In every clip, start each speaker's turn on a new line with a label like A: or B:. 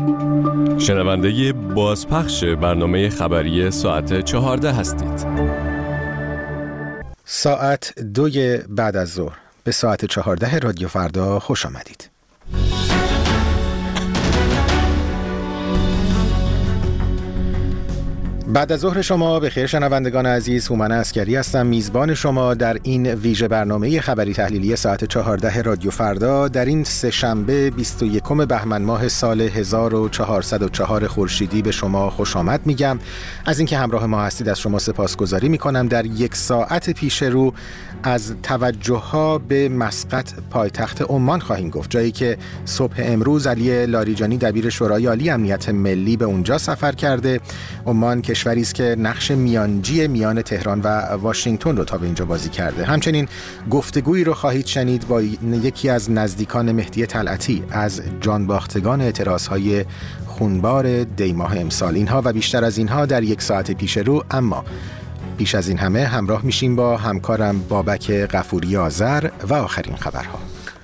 A: شنونده بازپخش برنامه خبری ساعت 14 هستید.
B: ساعت 2 بعد از ظهر به ساعت 14 رادیو فردا خوش آمدید. بعد از ظهر شما به خیر شنوندگان عزیز. هومن عسکری هستم، میزبان شما در این ویژه برنامه خبری تحلیلی ساعت 14 رادیو فردا در این سه شنبه 21 بهمن ماه سال 1404 خورشیدی به شما خوش آمد میگم. از اینکه همراه ما هستید از شما سپاسگزاری میکنم. در یک ساعت پیش رو از توجه‌ها به مسقط پایتخت عمان خواهیم گفت، جایی که صبح امروز علی لاریجانی دبیر شورای عالی امنیت ملی به اونجا سفر کرده. عمان کشوری است که نقش میانجی میان تهران و واشنگتن رو تا به اینجا بازی کرده. همچنین گفتگویی رو خواهید شنید با یکی از نزدیکان مهدی طلعتی از جانباختگان اعتراضهای خونبار دیماه امسال. اینها و بیشتر از اینها در یک ساعت پیش رو، اما پیش از این همه همراه میشیم با همکارم بابک غفوری آذر و آخرین خبرها.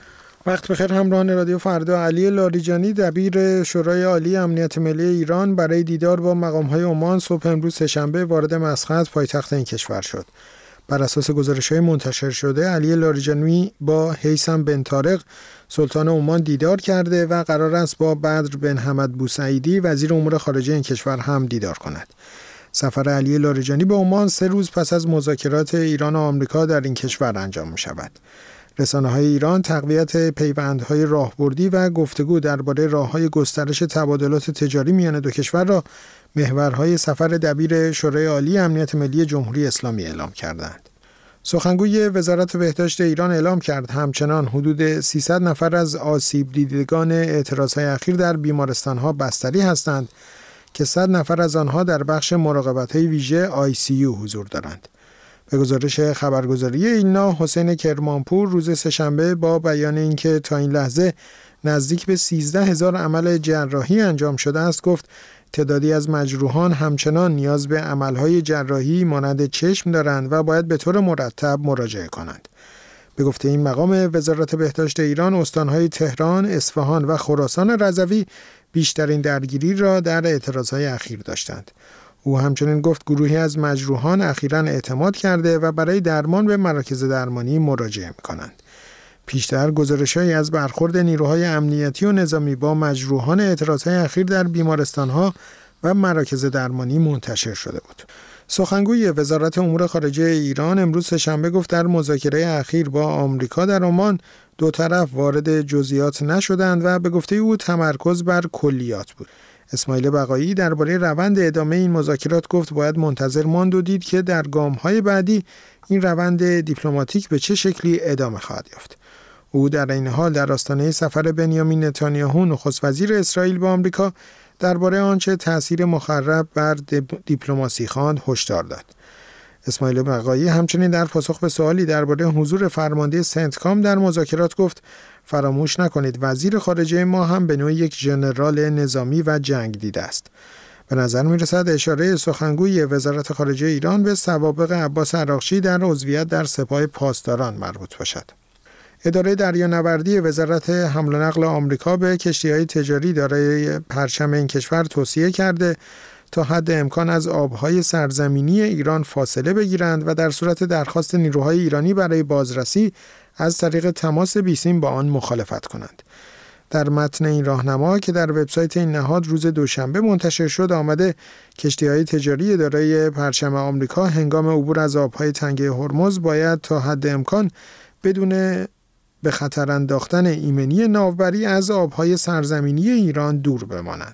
C: وقت بخیر همراهان رادیو فردا. علی لاریجانی دبیر شورای عالی امنیت ملی ایران برای دیدار با مقام‌های عمان صبح امروز سه‌شنبه وارد مسقط پایتخت این کشور شد. بر اساس گزارش‌های منتشر شده علی لاریجانی با هیثم بن طارق سلطان عمان دیدار کرده و قرار است با بدر بن حمد بوسعیدی وزیر امور خارجه این کشور هم دیدار کند. سفر علی لاریجانی به عمان 3 روز پس از مذاکرات ایران و آمریکا در این کشور انجام می‌شود. رسانه‌های ایران تقویت پیوندهای راهبردی و گفتگو درباره راه‌های گسترش تبادلات تجاری میان دو کشور را محورهای سفر دبیر شورای عالی امنیت ملی جمهوری اسلامی اعلام کردند. سخنگوی وزارت بهداشت ایران اعلام کرد همچنان حدود 300 نفر از آسیب دیدگان اعتراضهای اخیر در بیمارستان‌ها بستری هستند که 100 نفر از آنها در بخش مراقبت‌های ویژه ICU حضور دارند. به گزارش خبرگزاری ایلنا، حسین کرمانپور روز سه‌شنبه با بیان اینکه تا این لحظه نزدیک به 13,000 عمل جراحی انجام شده است گفت تعدادی از مجروحان همچنان نیاز به عملهای جراحی مانند چشم دارند و باید به طور مرتب مراجعه کنند. به گفته این مقام وزارت بهداشت ایران، استانهای تهران، اصفهان و خراسان رضوی بیشترین درگیری را در اعتراضهای اخیر داشتند. او همچنین گفت گروهی از مجروحان اخیراً اعتماد کرده و برای درمان به مراکز درمانی مراجعه می‌کنند. پیشتر گزارش‌هایی از برخورد نیروهای امنیتی و نظامی با مجروحان اعتراضهای اخیر در بیمارستان‌ها و مراکز درمانی منتشر شده بود. سخنگوی وزارت امور خارجه ایران امروز سه‌شنبه گفت در مذاکره اخیر با آمریکا در عمان دو طرف وارد جزئیات نشدند و به گفته او تمرکز بر کلیات بود. اسماعیل بقایی درباره روند ادامه این مذاکرات گفت باید منتظر ماند و دید که در گام‌های بعدی این روند دیپلماتیک به چه شکلی ادامه خواهد یافت. او در این حال در آستانه سفر بنیامین نتانیاهو نخست وزیر اسرائیل به آمریکا درباره آنچه تأثیر مخرب بر دیپلماسی خواند هشدار داد. اسماعیل بقایی همچنین در پاسخ به سوالی درباره حضور فرمانده سنتکام در مذاکرات گفت فراموش نکنید وزیر خارجه ما هم به نوعی یک ژنرال نظامی و جنگ دیده است. به نظر می‌رسد اشاره سخنگوی وزارت خارجه ایران به سوابق عباس عراقچی در عضویت در سپاه پاسداران مربوط باشد. اداره دریانوردی وزارت حمل و نقل آمریکا به کشتی‌های تجاری دارای پرچم این کشور توصیه کرده تا حد امکان از آبهای سرزمینی ایران فاصله بگیرند و در صورت درخواست نیروهای ایرانی برای بازرسی از طریق تماس بیسیم با آن مخالفت کنند. در متن این راهنما که در وبسایت این نهاد روز دوشنبه منتشر شد آمده کشتی‌های تجاری دارای پرچم آمریکا هنگام عبور از آبهای تنگه هرمز باید تا حد امکان بدون به خطر انداختن ایمنی ناوبری از آبهای سرزمینی ایران دور بمانند.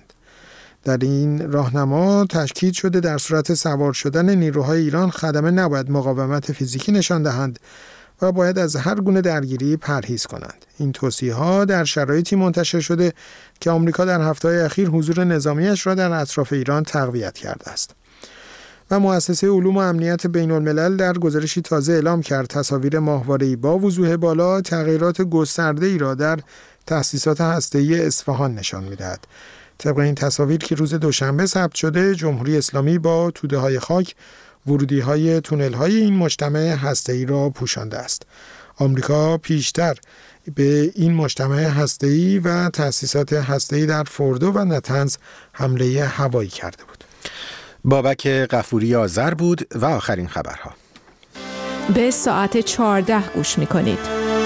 C: در این راهنما تاکید شده در صورت سوار شدن نیروهای ایران خدمه نباید مقاومت فیزیکی نشان دهند و باید از هر گونه درگیری پرهیز کنند. این توصیه‌ها در شرایطی منتشر شده که آمریکا در هفته‌های اخیر حضور نظامیش را در اطراف ایران تقویت کرده است. و مؤسسه علوم و امنیت بین‌الملل در گزارشی تازه اعلام کرد تصاویر ماهواره‌ای با وضوح بالا تغییرات گسترده‌ای را در تأسیسات هسته‌ای اصفهان نشان می‌دهد. طبق این تصاویر که روز دوشنبه ثبت شده، جمهوری اسلامی با توده‌های خاک ورودی‌های تونل‌های این مجتمع هسته‌ای را پوشانده است. آمریکا پیشتر به این مجتمع هسته‌ای و تأسیسات هسته‌ای در فوردو و نتنز حمله هوایی کرده بود.
B: بابک غفوری آذر بود و آخرین خبرها.
D: به ساعت 14 گوش می‌کنید.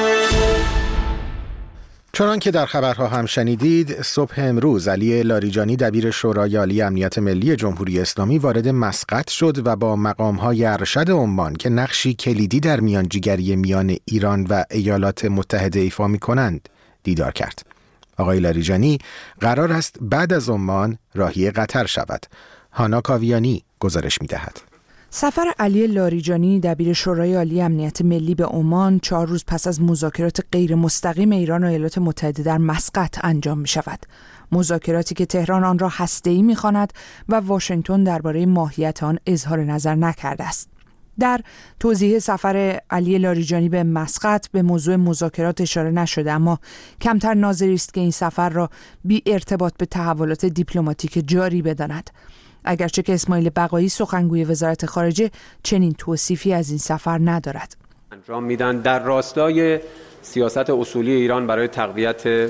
B: چنان که در خبرها هم شنیدید، صبح امروز علی لاریجانی دبیر شورای عالی امنیت ملی جمهوری اسلامی وارد مسقط شد و با مقام‌های ارشد عمان که نقشی کلیدی در میانجیگری میان ایران و ایالات متحده ایفا می‌کنند دیدار کرد. آقای لاریجانی قرار است بعد از عمان راهی قطر شود. هانا کاویانی گزارش می‌دهد.
E: سفر علی لاریجانی دبیر شورای عالی امنیت ملی به عمان 4 روز پس از مذاکرات غیر مستقیم ایران و ایالات متحده در مسقط انجام می شود. مذاکراتی که تهران آن را هسته‌ای می خواند و واشنگتن درباره ماهیت آن اظهار نظر نکرده است. در توضیح سفر علی لاریجانی به مسقط به موضوع مذاکرات اشاره نشده، اما کمتر ناظری است که این سفر را بی ارتباط به تحولات دیپلماتیک جاری بداند. اگرچه که اسماعیل بقایی سخنگوی وزارت خارجه چنین توصیفی از این سفر ندارد.
F: انجام میدن در راستای سیاست اصولی ایران برای تقویت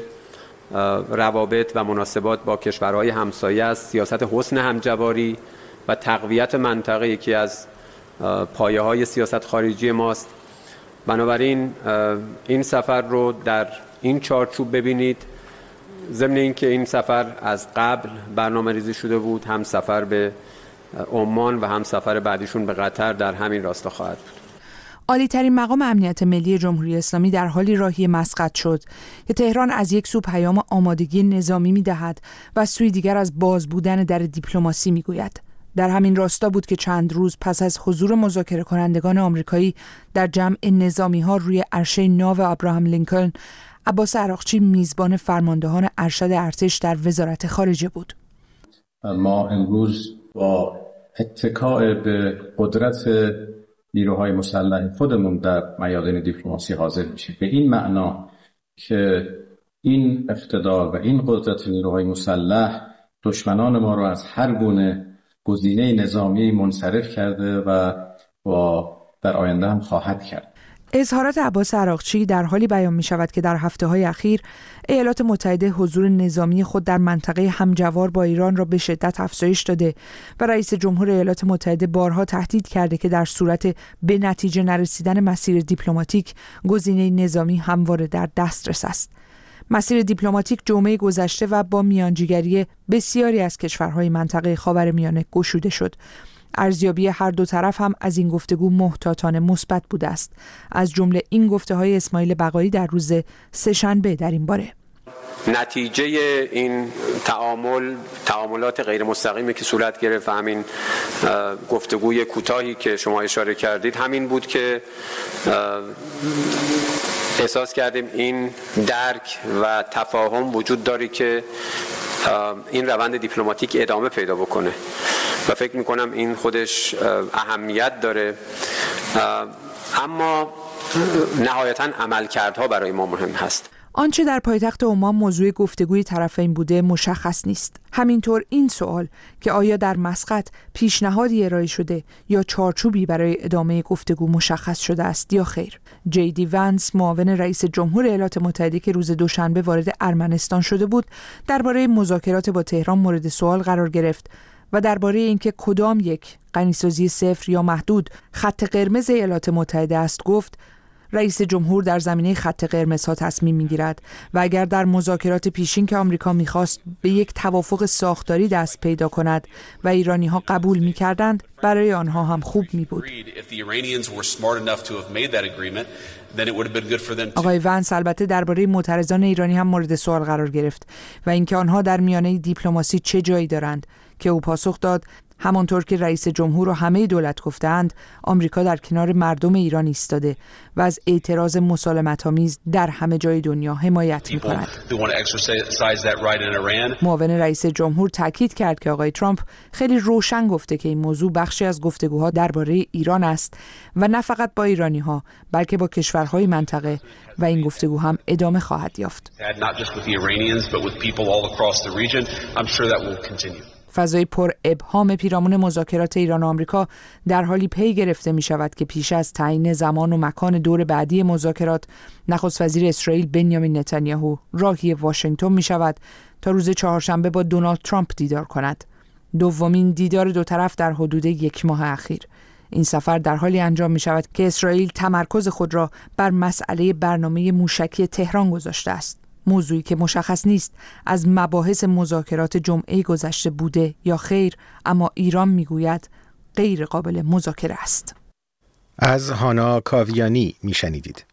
F: روابط و مناسبات با کشورهای همسایه است. سیاست حسن همجواری و تقویت منطقه یکی از پایه‌های سیاست خارجی ماست. بنابراین این سفر رو در این چارچوب ببینید. ضمن اینکه این سفر از قبل برنامه ریزی شده بود، هم سفر به عمان و هم سفر بعدیشون به قطر در همین راستا خواهد بود.
E: عالی ترین مقام امنیت ملی جمهوری اسلامی در حالی راهی مسقط شد که تهران از یک سو پیام آمادگی نظامی می‌دهد و از سوی دیگر از باز بودن در دیپلماسی می‌گوید. در همین راستا بود که چند روز پس از حضور مذاکره کنندگان آمریکایی در جمع نظامی‌ها روی عرشه ناو ابراهام لینکلن، عباس عراقچی میزبان فرماندهان ارشد ارتش در وزارت خارجه بود.
G: ما امروز با اتکاء به قدرت نیروهای مسلح خودمون در میادین دیپلماسی حاضر میشیم، به این معنا که این اقتدار و این قدرت نیروهای مسلح دشمنان ما رو از هر گونه گزینه نظامی منصرف کرده و در آینده هم خواهد کرد.
E: اظهارات عباس عراقچی در حالی بیان می شود که در هفته‌های اخیر ایالات متحده حضور نظامی خود در منطقه همجوار با ایران را به شدت افزایش داده و رئیس جمهور ایالات متحده بارها تهدید کرده که در صورت به نتیجه نرسیدن مسیر دیپلماتیک گزینه نظامی همواره در دسترس است. مسیر دیپلماتیک جمعه گذشته و با میانجیگری بسیاری از کشورهای منطقه خاورمیانه گشوده شد. ارزیابی هر دو طرف هم از این گفتگو محتاطانه مثبت بوده است، از جمله این گفته‌های اسماعیل بقایی در روز سه‌شنبه در این باره.
F: نتیجه این تعاملات غیر مستقیمی که صورت گرفت و همین گفتگوی کوتاهی که شما اشاره کردید همین بود که احساس کردیم این درک و تفاهم وجود داره که این روند دیپلماتیک ادامه پیدا بکنه و فکر میکنم این خودش اهمیت داره، اما نهایتاً عملکردها برای ما مهم هست.
E: آنچه در پایتخت عمان موضوع گفتگوی طرفین بوده مشخص نیست. همینطور این سوال که آیا در مسقط پیشنهادی ارائه شده یا چارچوبی برای ادامه گفتگو مشخص شده است یا خیر. جی ونس، معاون رئیس جمهور ایالات متحده که روز دوشنبه وارد ارمنستان شده بود، درباره مذاکرات با تهران مورد سوال قرار گرفت و درباره اینکه کدام یک، غنیسازی صفر یا محدود، خط قرمز ایالات متحده است گفت رئیس جمهور در زمینه خط قرمزها تصمیم میگیرد و اگر در مذاکرات پیشین که آمریکا میخواست به یک توافق ساختاری دست پیدا کند و ایرانی ها قبول میکردند، برای آنها هم خوب میبود. آقای ونس البته درباره معترضان ایرانی هم مورد سوال قرار گرفت و اینکه آنها در میانه دیپلماسی چه جایی دارند، که او پاسخ داد همانطور که رئیس جمهور و همه دولت گفتند، آمریکا در کنار مردم ایران ایستاده و از اعتراض مسالمت‌آمیز در همه جای دنیا حمایت می‌کند. معاون رئیس جمهور تاکید کرد که آقای ترامپ خیلی روشن گفته که این موضوع بخشی از گفتگوها درباره ایران است و نه فقط با ایرانی‌ها بلکه با کشورهای منطقه و این گفتگو هم ادامه خواهد یافت. فضای پر ابهام پیرامون مذاکرات ایران و آمریکا در حالی پی گرفته می شود که پیش از تعیین زمان و مکان دور بعدی مذاکرات، نخست وزیر اسرائیل بنیامین نتانیاهو راهی واشنگتن می شود تا روز چهارشنبه با دونالد ترامپ دیدار کند. دومین دیدار دو طرف در حدود 1 ماه اخیر. این سفر در حالی انجام می شود که اسرائیل تمرکز خود را بر مسئله برنامه موشکی تهران گذاشته است. موضوعی که مشخص نیست از مباحث مذاکرات جمعه گذشته بوده یا خیر، اما ایران میگوید غیر قابل مذاکره است.
B: از هانا کاویانی میشنیدید.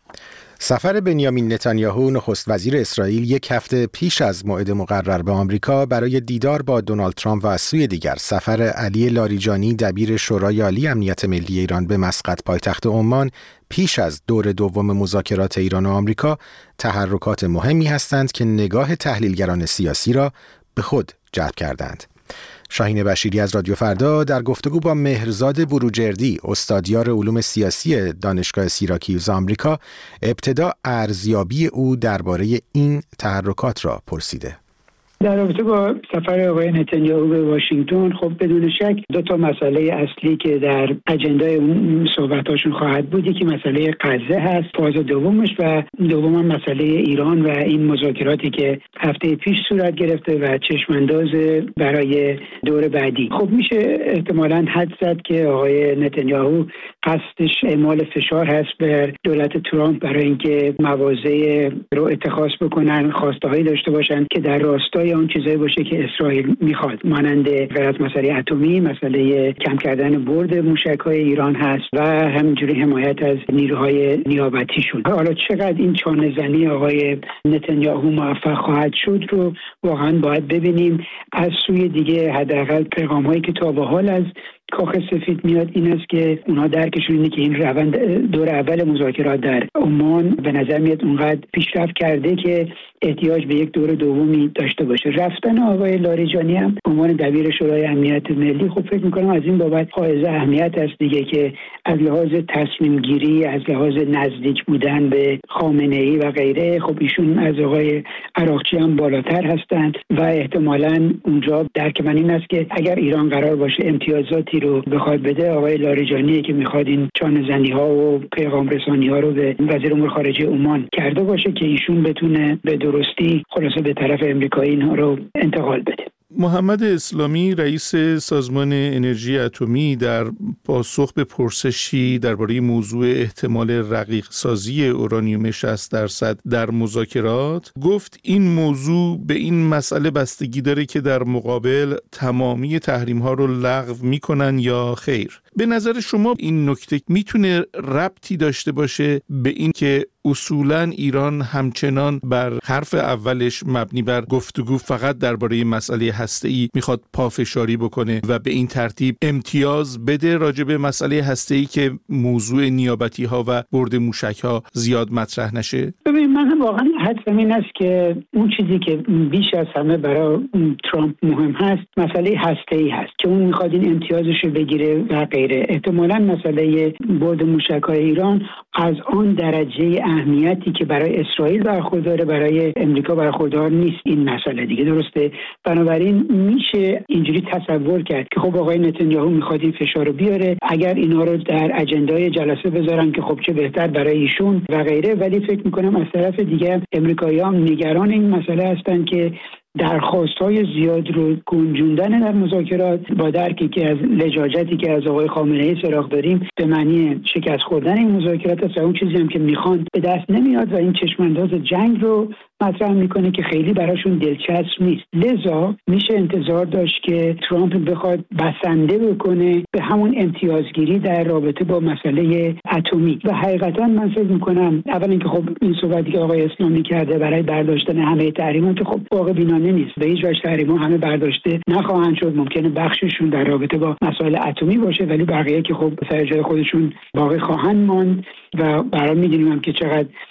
B: سفر بنیامین نتانیاهو نخست وزیر اسرائیل 1 هفته پیش از موعد مقرر به آمریکا برای دیدار با دونالد ترامپ و از سوی دیگر سفر علی لاریجانی دبیر شورای عالی امنیت ملی ایران به مسقط پایتخت عمان پیش از دور دوم مذاکرات ایران و آمریکا تحرکات مهمی هستند که نگاه تحلیلگران سیاسی را به خود جلب کردند. شاهین بشیری از رادیو فردا در گفتگو با مهرزاد بروجردی، استادیار علوم سیاسی دانشگاه سیراکیوز آمریکا، ابتدا ارزیابی او درباره این تحرکات را پرسیده.
H: در رابطه با سفر آقای نتانیاهو به واشنگتن، خب بدون شک 2 مسئله اصلی که در اجندای اون صحبتاشون خواهد بود، یکی مسئله غزه هست، فاز دومش، و دوم مسئله ایران و این مذاکراتی که هفته پیش صورت گرفته و چشمانداز برای دور بعدی. خب میشه احتمالاً حد زد که آقای نتانیاهو قصدش اعمال فشار هست بر دولت ترامپ برای اینکه مواضع رو اتخاذ بکنن، خواسته‌هایی داشته باشن که در راستای اون چیزایی باشه که اسرائیل میخواد، مانند غیر از مسئله اتمی، مسئله کم کردن برد موشک‌های ایران هست و همینجوری حمایت از نیروهای نیابتیشون. حالا چقدر این چانه‌زنی آقای نتانیاهو موفق خواهد شد رو واقعا باید ببینیم. از سوی دیگه حداقل پیغام‌هایی که تا به حال از کاخ سفید میاد این است که اونها درکشون اینه که این روند دور اول مذاکرات در عمان به نظر میاد اونقدر پیشرفت کرده که احتیاج به یک دور دومی داشته باشه. رفتن آقای لاریجانی هم به عنوان دبیر شورای امنیت ملی، خب فکر میکنم از این بابت حائز اهمیت است دیگه، که از لحاظ تصمیم گیری، از لحاظ نزدیک بودن به خامنه‌ای و غیره، خب ایشون از آقای عراقچی هم بالاتر هستند و احتمالاً اونجا درک من این است که اگر ایران قرار باشه امتیازاتی رو بخواد بده، آقای لاریجانی که میخواد این چانه‌زنی‌ها و پیغام رسانی‌ها رو به وزیر امور خارجه عمان کرده باشه که ایشون بتونه به درستی خلاصه به طرف امریکایی اینها رو انتقال بده.
I: محمد اسلامی، رئیس سازمان انرژی اتمی، در پاسخ به پرسشی درباره موضوع احتمال رقیق سازی اورانیوم 60% در مذاکرات گفت این موضوع به این مسئله بستگی داره که در مقابل تمامی تحریم‌ها رو لغو می‌کنن یا خیر. به نظر شما این نکته میتونه ربطی داشته باشه به این که اصولاً ایران همچنان بر حرف اولش مبنی بر گفتگو فقط درباره مسئله هسته‌ای میخواد پافشاری بکنه و به این ترتیب امتیاز بده راجع به مسئله هسته‌ای که موضوع نیابتی‌ها و برد موشک‌ها زیاد مطرح نشه؟
H: ببین، من واقعا حدسم این است که اون چیزی که بیش از همه برای ترامپ مهم هست مسئله هسته‌ای هست که اون میخواد این امتیازش رو بگیره و غیره. احتمالاً مسئله برد موشک‌های ایران از آن درجه اهمیتی که برای اسرائیل برخورداره برای امریکا برخوردار نیست این مسئله دیگه، درسته؟ بنابراین میشه اینجوری تصور کرد که خب آقای نتانیاهو میخواد این فشار رو بیاره، اگر اینا رو در اجندای جلسه بذارن که خب چه بهتر برای ایشون و غیره. ولی فکر میکنم از طرف دیگه امریکایی‌ها نگران این مسئله هستن که درخواست‌های زیاد رو گنجوندن در مذاکرات با درکی که از لجاجتی که از آقای خامنه‌ای سراغ داریم به معنی شکست خوردن این مذاکرات است. اون چیزی هم که میخوان به دست نمیاد و این چشمانداز جنگ رو مطرح میکنه که خیلی براشون دلچسب نیست. لذا میشه انتظار داشت که ترامپ بخواد بسنده بکنه به همون امتیازگیری در رابطه با مسئله اتمی. و حقیقتا من فکر میکنم اولا که خب این صحبتی که آقای اسلامی کرده برای برداشتن همه تحریمات خب واقع بینانه نیست. به هیچ وجه تحریم‌ها همه برداشته نخواهند شد. ممکنه بخششون در رابطه با مسائل اتمی باشه ولی بقیه که خب سر جای خودشون باقی خواهند ماند و برای میدونیم که چقدر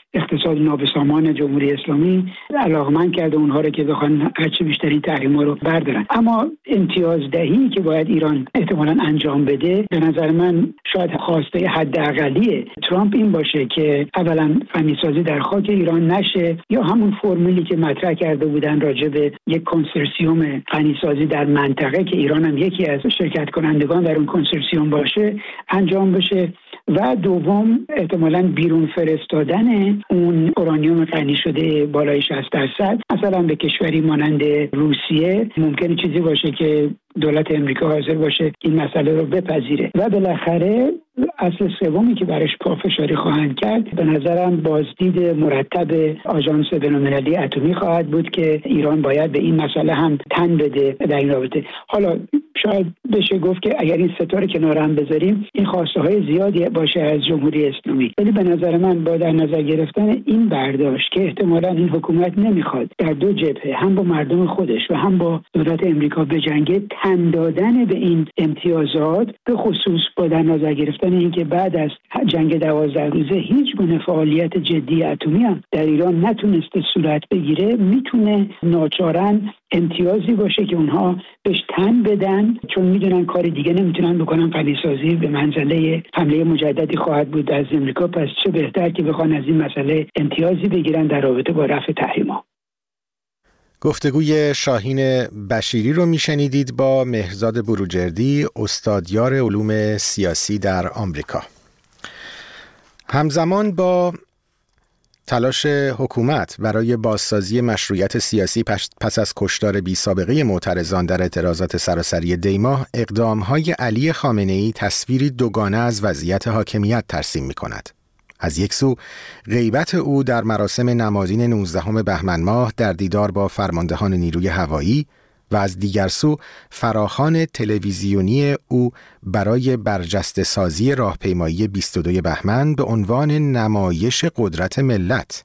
H: اقتصاد نابسامان جمهوری اسلامی علاقمند کرده اونها رو که بخوان هرچی بیشتری تحریم‌ها رو بردارن. اما امتیازدهی که باید ایران احتمالاً انجام بده، به نظر من شاید خواسته حداقلی ترامپ این باشه که اولا غنیسازی در خاک ایران نشه، یا همون فرمولی که مطرح کرده بودن راجع به یک کنسورسیوم غنیسازی در منطقه که ایران هم یکی از شرکت کنندگان در اون کنسورسیوم باشه انجام بشه، و دوم احتمالاً بیرون فرستادن اون اورانیوم غنی شده بالای 60% مثلا به کشوری مانند روسیه ممکنه چیزی باشه که دولت امریکا حاضر باشه این مسئله رو بپذیره. و بالاخره اصل سومی که برش پافشاری خواهند کرد به نظرم بازدید مرتب آژانس بین‌المللی اتمی خواهد بود که ایران باید به این مسئله هم تن بده در این رابطه. حالا شاید بشه گفت که اگر این ستاره کنار هم بذاریم این خواسته های زیادی باشه از جمهوری اسلامی، ولی به نظر من با در نظر گرفتن این برداشت که احتمالاً این حکومت نمیخواد در دو جبهه هم با مردم خودش و هم با دولت امریکا بجنگه، تن دادن به این امتیازات، به خصوص با در نظر گرفتن اینکه بعد از جنگ 12 روزه هیچ گونه فعالیت جدی اتمی هم در ایران نتونسته صورت بگیره، میتونه ناچارن امتیازی باشه که اونها بهش تن بدن، چون میدونن کار دیگه نمیتونن بکنن. غنیسازی به منزله حمله مجددی خواهد بود از امریکا، پس چه بهتر که بخوان از این مسئله امتیازی بگیرن در رابطه با رفع تحریم‌ها.
B: گفتگوی شاهین بشیری رو میشنیدید با مهرزاد بروجردی، استادیار علوم سیاسی در آمریکا. همزمان با تلاش حکومت برای بازسازی مشروعیت سیاسی پس از کشتار بی سابقه معترضان در اعتراضات سراسری دیماه، اقدام‌های علی خامنه‌ای تصویری دوگانه از وضعیت حاکمیت ترسیم می‌کند. از یک سو غیبت او در مراسم نمادین 19 بهمن ماه در دیدار با فرماندهان نیروی هوایی و از دیگر سو فراخوان تلویزیونی او برای برجسته سازی راهپیمایی 22 بهمن به عنوان نمایش قدرت ملت.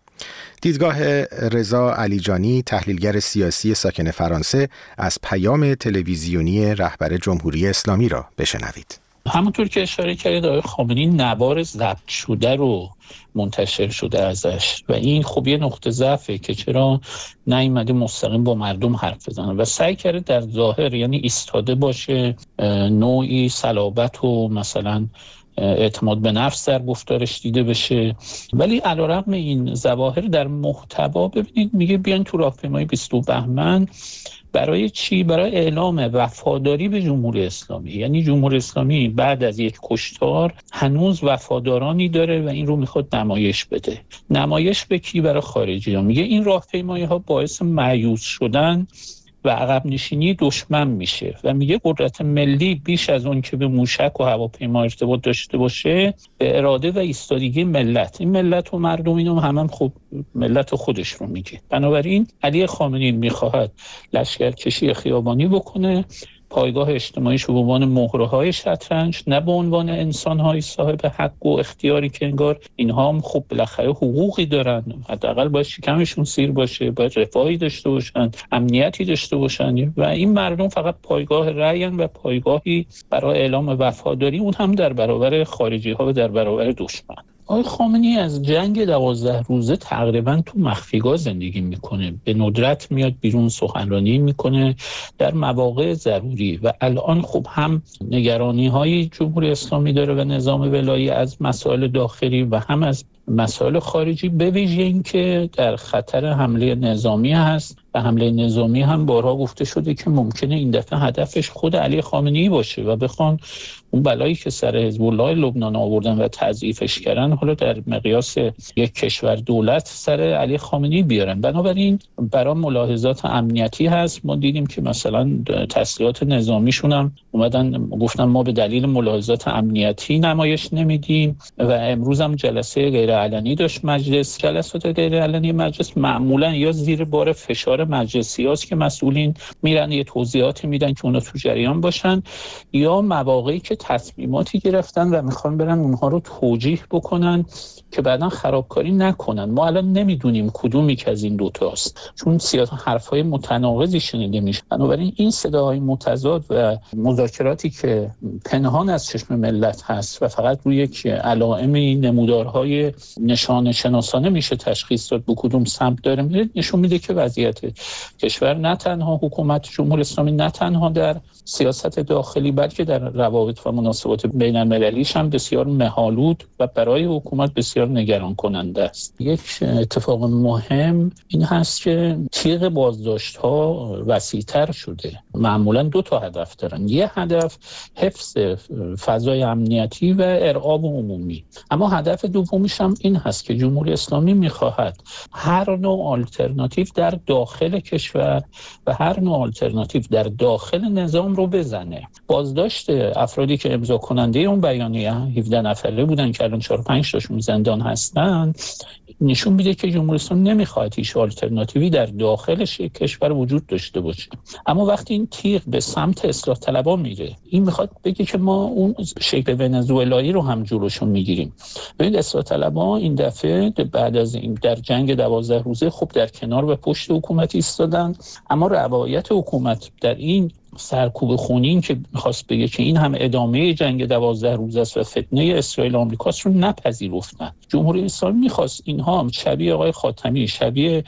B: دیدگاه رضا علیجانی، تحلیلگر سیاسی ساکن فرانسه، از پیام تلویزیونی رهبر جمهوری اسلامی را بشنوید.
J: همونطور که اشاره کردید آقای خامنه‌ای نوار ضبط شده رو منتشر شده ازش و این خب یه نقطه ضعفه که چرا نیامده مستقیم با مردم حرف بزنه و سعی کرده در ظاهر یعنی ایستاده باشه، نوعی صلابت و مثلا اعتماد به نفس در گفتارش دیده بشه، ولی علیرغم این ظواهر در محتوا ببینید میگه بیان تو راهپیمایی 22 بهمن برای چی؟ برای اعلام وفاداری به جمهوری اسلامی. یعنی جمهوری اسلامی بعد از یک کشتار هنوز وفادارانی داره و این رو میخواد نمایش بده. نمایش به کی؟ برای خارجی‌ها. میگه این راهپیمایی ها باعث مایوس شدن و عقب نشینی دشمن میشه و میگه قدرت ملی بیش از اون که به موشک و هواپیما ارتباط داشته باشه به اراده و ایستادگی ملت. این ملت و مردم اینو هم خب ملت خودش رو میگه. بنابراین علی خامنه‌ای میخواهد لشکرکشی خیابانی بکنه، پایگاه اجتماعیش رو به عنوان مهره‌های شطرنج، نه به عنوان انسان‌های صاحب حق و اختیاری که انگار اینها هم خب بالاخره حقوقی دارن، حداقل باید شکمشون سیر باشه، باید رفاهی داشته باشن، امنیتی داشته باشن و این مردم فقط پایگاه رأی‌اند و پایگاهی برای اعلام وفاداری، اون هم در برابر خارجی‌ها و در برابر دشمن. آقای خامنه‌ای از جنگ 12 روزه تقریبا تو مخفیگاه زندگی میکنه، به ندرت میاد بیرون سخنرانی میکنه در مواقع ضروری و الان خب هم نگرانی‌های جمهوری اسلامی داره و نظام ولایی از مسائل داخلی و هم از مسائل خارجی، به ویژه این که در خطر حمله نظامی هست و حمله نظامی هم بارها گفته شده که ممکنه این دفعه هدفش خود علی خامنه‌ای باشه و بخوان اون بلایی که سر حزب الله لبنان آوردن و تضعیفش کردن حالا در مقیاس یک کشور دولت سر علی خامنه‌ای بیارن. بنابراین برای ملاحظات امنیتی هست. ما دیدیم که مثلا تسلیحات نظامیشون هم اومدن گفتن ما به دلیل ملاحظات امنیتی نمایش نمیدیم و امروز هم جلسه غیر علنی داشت مجلس. جلسات غیر علنی مجلس معمولا یا زیر بار فشار مجلسی هاست که مسئولین میرن یه توضیحاتی میدن که اونا تو جریان باشن، یا مواقعی که تصمیماتی گرفتن و میخوان برن اونها رو توجیه بکنن که بعداً خرابکاری نکنن. ما الان نمیدونیم کدومی که از این دوتاست، چون حرفهای متناقضی شنیده میشه. بنابراین این صداهای متضاد و مذاکراتی که پنهان از چشم ملت هست و فقط روی یک علائمی نمودارهای نشان شناسانه میشه تشخیص داد به کدوم سمت داره میره، نشون میده که وضعیت کشور نه تنها حکومت جمهوری اسلامی نه تنها در سیاست داخلی بلکه در روابط و مناسبات بین المللیش هم بسیار مه‌آلود و برای حکومت بسیار نگران کننده است. یک اتفاق مهم این هست که تیغ بازداشت‌ها وسیع‌تر شده. معمولاً دو تا هدف دارن. یه هدف حفظ فضای امنیتی و ارعاب عمومی، اما هدف دومیش هم این هست که جمهوری اسلامی می‌خواهد هر نوع آلترناتیو در داخل کشور و هر نوع آلترناتیو در داخل نظام رو بزنه. بازداشت افرادی که امضا کننده اون بیانیه 17 نفره بودن که الان 4-5 تاشون زندان هستن نشون میده که جمهوری اسلامی نمیخواد هیچ آلترناتیوی در داخلش کشور وجود داشته باشه. اما وقتی این تیغ به سمت اصلاح طلبان میره، این میخواد بگه که ما اون شکل ونزوئلایی رو هم جلوشون میگیریم. ببین اصلاح طلبان این دفعه بعد از این در جنگ 12 روزه خب در کنار و پشت حکومت ایستادن، اما رعایت حکومت در این سرکوب خونین که می‌خواست بگه که این هم ادامه جنگ 12 روز است و فتنه اسرائیل و آمریکاست رو نپذیرفتن. جمهوری اسلامی می‌خواست اینها هم شبیه آقای خاتمی، شبیه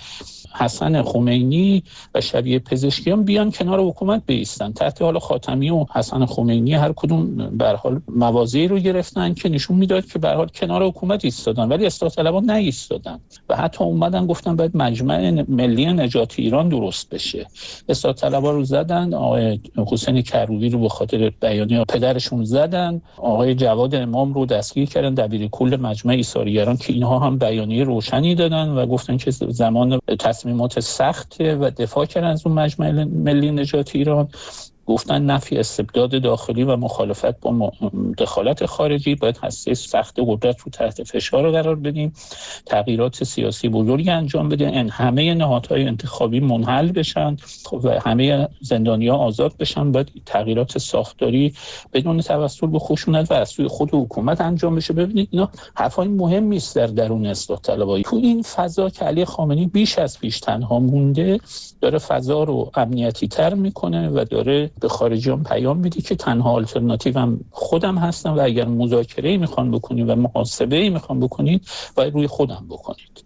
J: حسن خمینی و شبیه پزشکیان بیان کنار حکومت بایستن. تحت حال خاتمی و حسن خمینی هر کدوم به هر حال مواضعی رو گرفتن که نشون میداد که به هر حال کنار حکومت ایستادن، ولی اصلاح طلبان نایستادن و حتی اومدن گفتن باید مجمع ملی نجات ایران درست بشه. اصلاح طلبان رو زدن، آقای حسین کروبی رو به خاطر بیانیه پدرشون زدن، آقای جواد امام رو دستگیر کردن، دبیر کل مجمع ایثارگران که اینها هم بیانیه روشنی دادن و گفتن که زمان تصمیمات سخت و دفاع کردن از اون مجمع ملی نجات ایران. گفتن نفی استبداد داخلی و مخالفت با دخالت خارجی، باید هسته سخت قدرت رو تحت فشار قرار بدیم، تغییرات سیاسی بزرگی انجام بده، این همه نهادهای انتخابی منحل بشن و همه زندانی‌ها آزاد بشن، باید تغییرات ساختاری بدون توسل به خشونت و از سوی خود حکومت انجام بشه. ببینید اینا حرفای مهمی است در درون اصلاح طلبی. تو این فضا که علی خامنه‌ای بیش از پیش تنها مونده، داره فضا رو امنیتی تر میکنه و داره به خارجیان پیام میده که تنها آلترناتیو هم خودم هستم و اگر مذاکره‌ای میخوان بکنید و محاسبه‌ای میخوان بکنید باید روی خودم بکنید.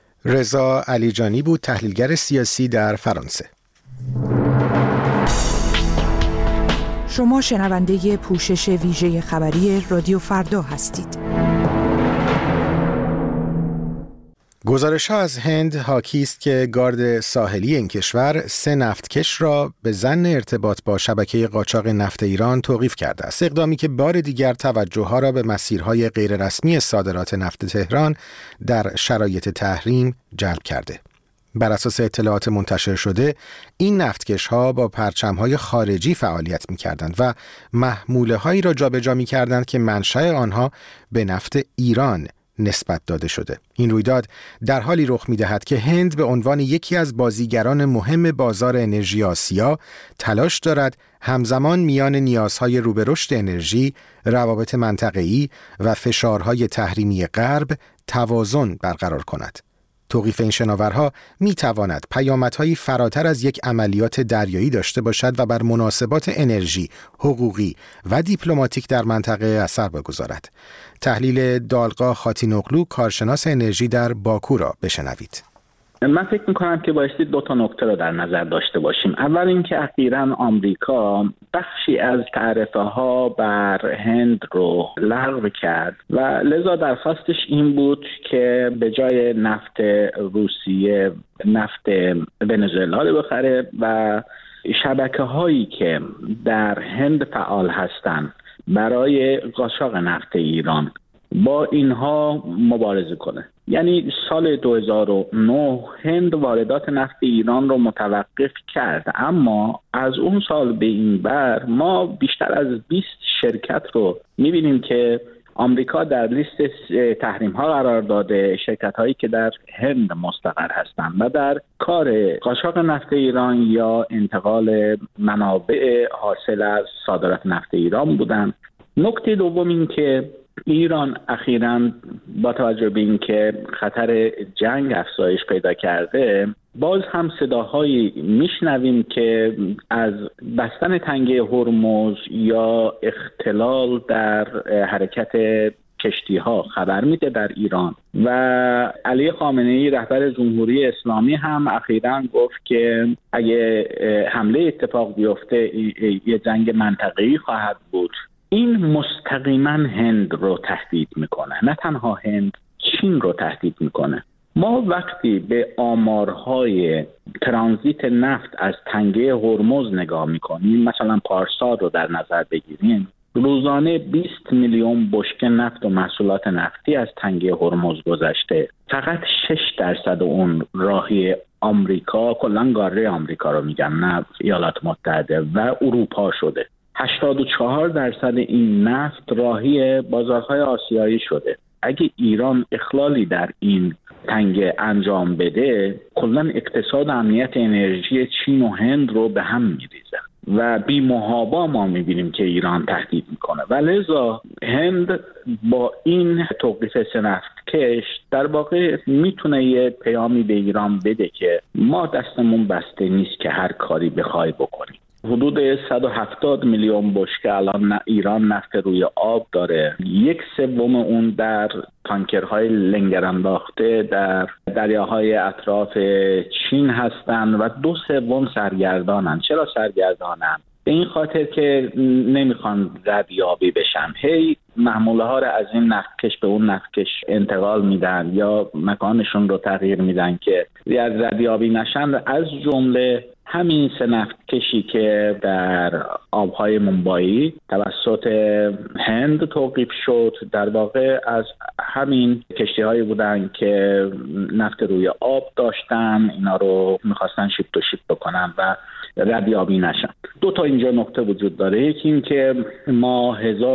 B: رضا علیجانی بود، تحلیلگر سیاسی در فرانسه.
E: شما شنونده پوشش ویژه خبری رادیو فردا هستید.
B: گزارش‌ها از هند حاکی است که گارد ساحلی این کشور 3 نفتکش را به ظن ارتباط با شبکه قاچاق نفت ایران توقیف کرده است. اقدامی که بار دیگر توجه‌ها را به مسیرهای غیررسمی صادرات نفت تهران در شرایط تحریم جلب کرده. بر اساس اطلاعات منتشر شده، این نفتکش‌ها با پرچم‌های خارجی فعالیت می‌کردند و محموله‌هایی را جابجا می‌کردند که منشأ آنها به نفت ایران نسبت داده شده. این رویداد در حالی رخ می‌دهد که هند به عنوان یکی از بازیگران مهم بازار انرژی آسیا تلاش دارد همزمان میان نیازهای رو به رشد انرژی، روابط منطقه‌ای و فشارهای تحریمی غرب توازن برقرار کند. توقیف این شناورها می تواند پیامدهایی فراتر از یک عملیات دریایی داشته باشد و بر مناسبات انرژی، حقوقی و دیپلماتیک در منطقه اثر بگذارد. تحلیل دالقا خاتینوغلو، کارشناس انرژی در باکو را بشنوید.
K: من فکر میکنم که بایستی 2 نکته رو در نظر داشته باشیم. اول اینکه اخیراً آمریکا بخشی از تعرفه ها بر هند رو لغو کرد و لذا درخواستش این بود که به جای نفت روسیه نفت ونزوئلا رو بخره و شبکه هایی که در هند فعال هستند برای قاچاق نفت ایران با اینها مبارزه کنه. یعنی سال 2009 هند واردات نفت ایران رو متوقف کرد، اما از اون سال به این بر ما بیشتر از 20 شرکت رو می‌بینیم که آمریکا در لیست تحریم ها قرار داده شرکت هایی که در هند مستقر هستند و در کار قاچاق نفت ایران یا انتقال منابع حاصل از صادرات نفت ایران بودند. نکته دوم این که ایران اخیراً با توجه به اینکه خطر جنگ افزایش پیدا کرده، باز هم صداهایی میشنویم که از بستن تنگه هرمز یا اختلال در حرکت کشتی ها خبر میده در ایران. و علی خامنه‌ای رهبر جمهوری اسلامی هم اخیراً گفت که اگه حمله اتفاق بیفته یه جنگ منطقه‌ای خواهد بود. این مستقیما هند رو تهدید میکنه، نه تنها هند، چین رو تهدید میکنه. ما وقتی به آمارهای ترانزیت نفت از تنگه هرمز نگاه میکنیم، مثلا پارسال رو در نظر بگیریم، روزانه 20 میلیون بشکه نفت و محصولات نفتی از تنگه هرمز گذشته. فقط 6% اون راهی آمریکا، کلاً قاره آمریکا رو میگم، نه ایالات متحده و اروپا شده. 84% این نفت راهی بازارهای آسیایی شده. اگه ایران اخلالی در این تنگه انجام بده، کلاً اقتصاد و امنیت انرژی چین و هند رو به هم میریزه و بی محابا ما میبینیم که ایران تهدید میکنه. و لذا هند با این توقیف نفتکش در واقع میتونه یه پیامی به ایران بده که ما دستمون بسته نیست که هر کاری بخوای بکنیم. حدود 170 میلیون بشکه الان ایران نفت روی آب داره. 1/3 اون در تانکرهای لنگر انداخته در دریاهای اطراف چین هستن و 2/3 سرگردانن. چرا سرگردانن؟ به این خاطر که نمیخوان ردیابی بشن. هی محموله ها رو از این نفتکش به اون نفتکش انتقال میدن یا مکانشون رو تغییر میدن که ردیابی نشن. از جمله همین 3 نفتکشی که در آبهای منبایی توسط هند توقیف شد، در واقع از همین کشتی هایی بودن که نفت روی آب داشتن، اینا رو میخواستن شیپ تو شیپ بکنن و ردیابی نشن. 2 تا اینجا نکته وجود داره. یکی این که ما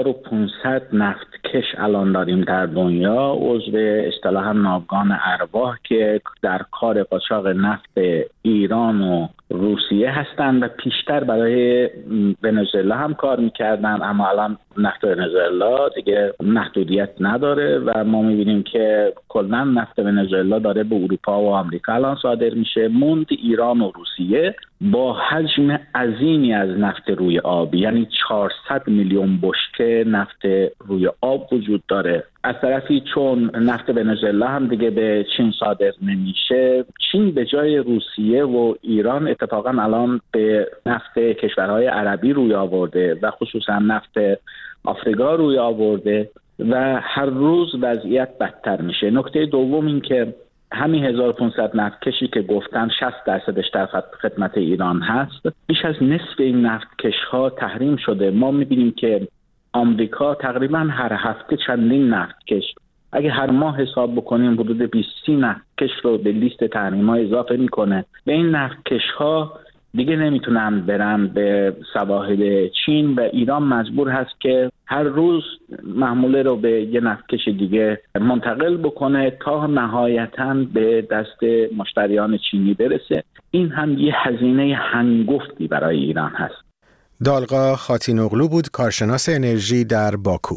K: 1500 نفتکش الان داریم در دنیا، عضو اصطلاحاً ناوگان ارواح که در کار قاچاق نفت ایران و روسیه هستند و پیشتر برای ونزوئلا هم کار میکردن، اما الان نفت ونزوئلا دیگه محدودیت نداره و ما میبینیم که کلا نفت ونزوئلا داره به اروپا و آمریکا الان صادر میشه. موند ایران و روسیه با حجم عظیمی از نفت روی آب، یعنی 400 میلیون بشکه نفت روی آب وجود داره. از طرفی چون نفت ونزوئلا هم دیگه به چین صادر نمیشه، چین به جای روسیه و ایران اتفاقا الان به نفت کشورهای عربی روی آورده و خصوصا نفت آفریقا روی آورده و هر روز وضعیت بدتر میشه. نکته دوم این که همین 1500 نفتکشی که گفتن 60% در خدمت ایران هست، بیش از نصف این نفتکش ها تحریم شده. ما میبینیم که آمریکا تقریبا هر هفته چندین نفتکش، اگه هر ماه حساب بکنیم حدود 20-30 نفتکش رو به لیست تحریم ها اضافه میکنه. به این نفتکش ها دیگه نمیتونن برن به سواحل چین و ایران مجبور هست که هر روز محموله رو به یه نفتکش دیگه منتقل بکنه تا نهایتاً به دست مشتریان چینی برسه. این هم یه هزینه هنگفتی برای ایران هست.
B: دالقا خاتینوغلو بود، کارشناس انرژی در باکو.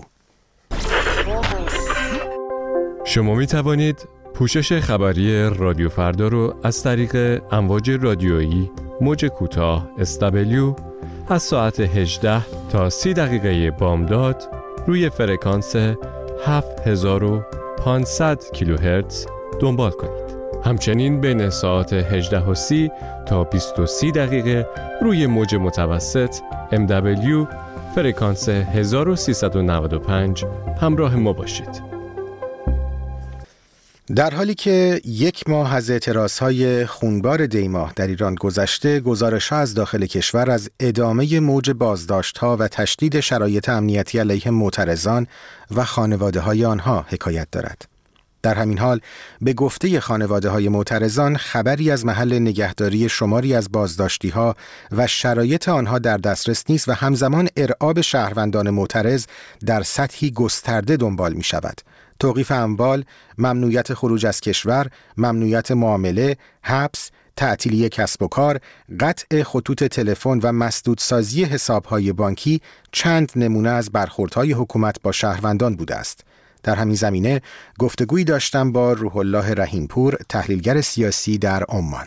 A: شما می توانید پوشش خبری رادیو فردا رو از طریق امواج رادیویی موج کوتاه SW از ساعت 18 تا 30 دقیقه بامداد روی فرکانس 7500 کیلوهرتز دنبال کنید. همچنین بین ساعت 18:30 تا 20:30 دقیقه روی موج متوسط MW فرکانس 1395 همراه ما باشید.
B: در حالی که 1 ماه از اعتراضهای خونبار دیماه در ایران گذشته، گزارش‌ها از داخل کشور از ادامه موج بازداشت‌ها و تشدید شرایط امنیتی علیه معترضان و خانواده‌های آنها حکایت دارد. در همین حال به گفته خانواده‌های معترضان خبری از محل نگهداری شماری از بازداشتی‌ها و شرایط آنها در دسترس نیست و همزمان ارعاب شهروندان معترض در سطحی گسترده دنبال می‌شود. توقیف اموال، ممنوعیت خروج از کشور، ممنوعیت معامله، حبس، تعطیلی کسب و کار، قطع خطوط تلفن و مسدودسازی حساب‌های بانکی چند نمونه از برخوردهای حکومت با شهروندان بوده است. در همین زمینه گفتگویی داشتم با روح الله رحیمپور، تحلیلگر سیاسی در عمان.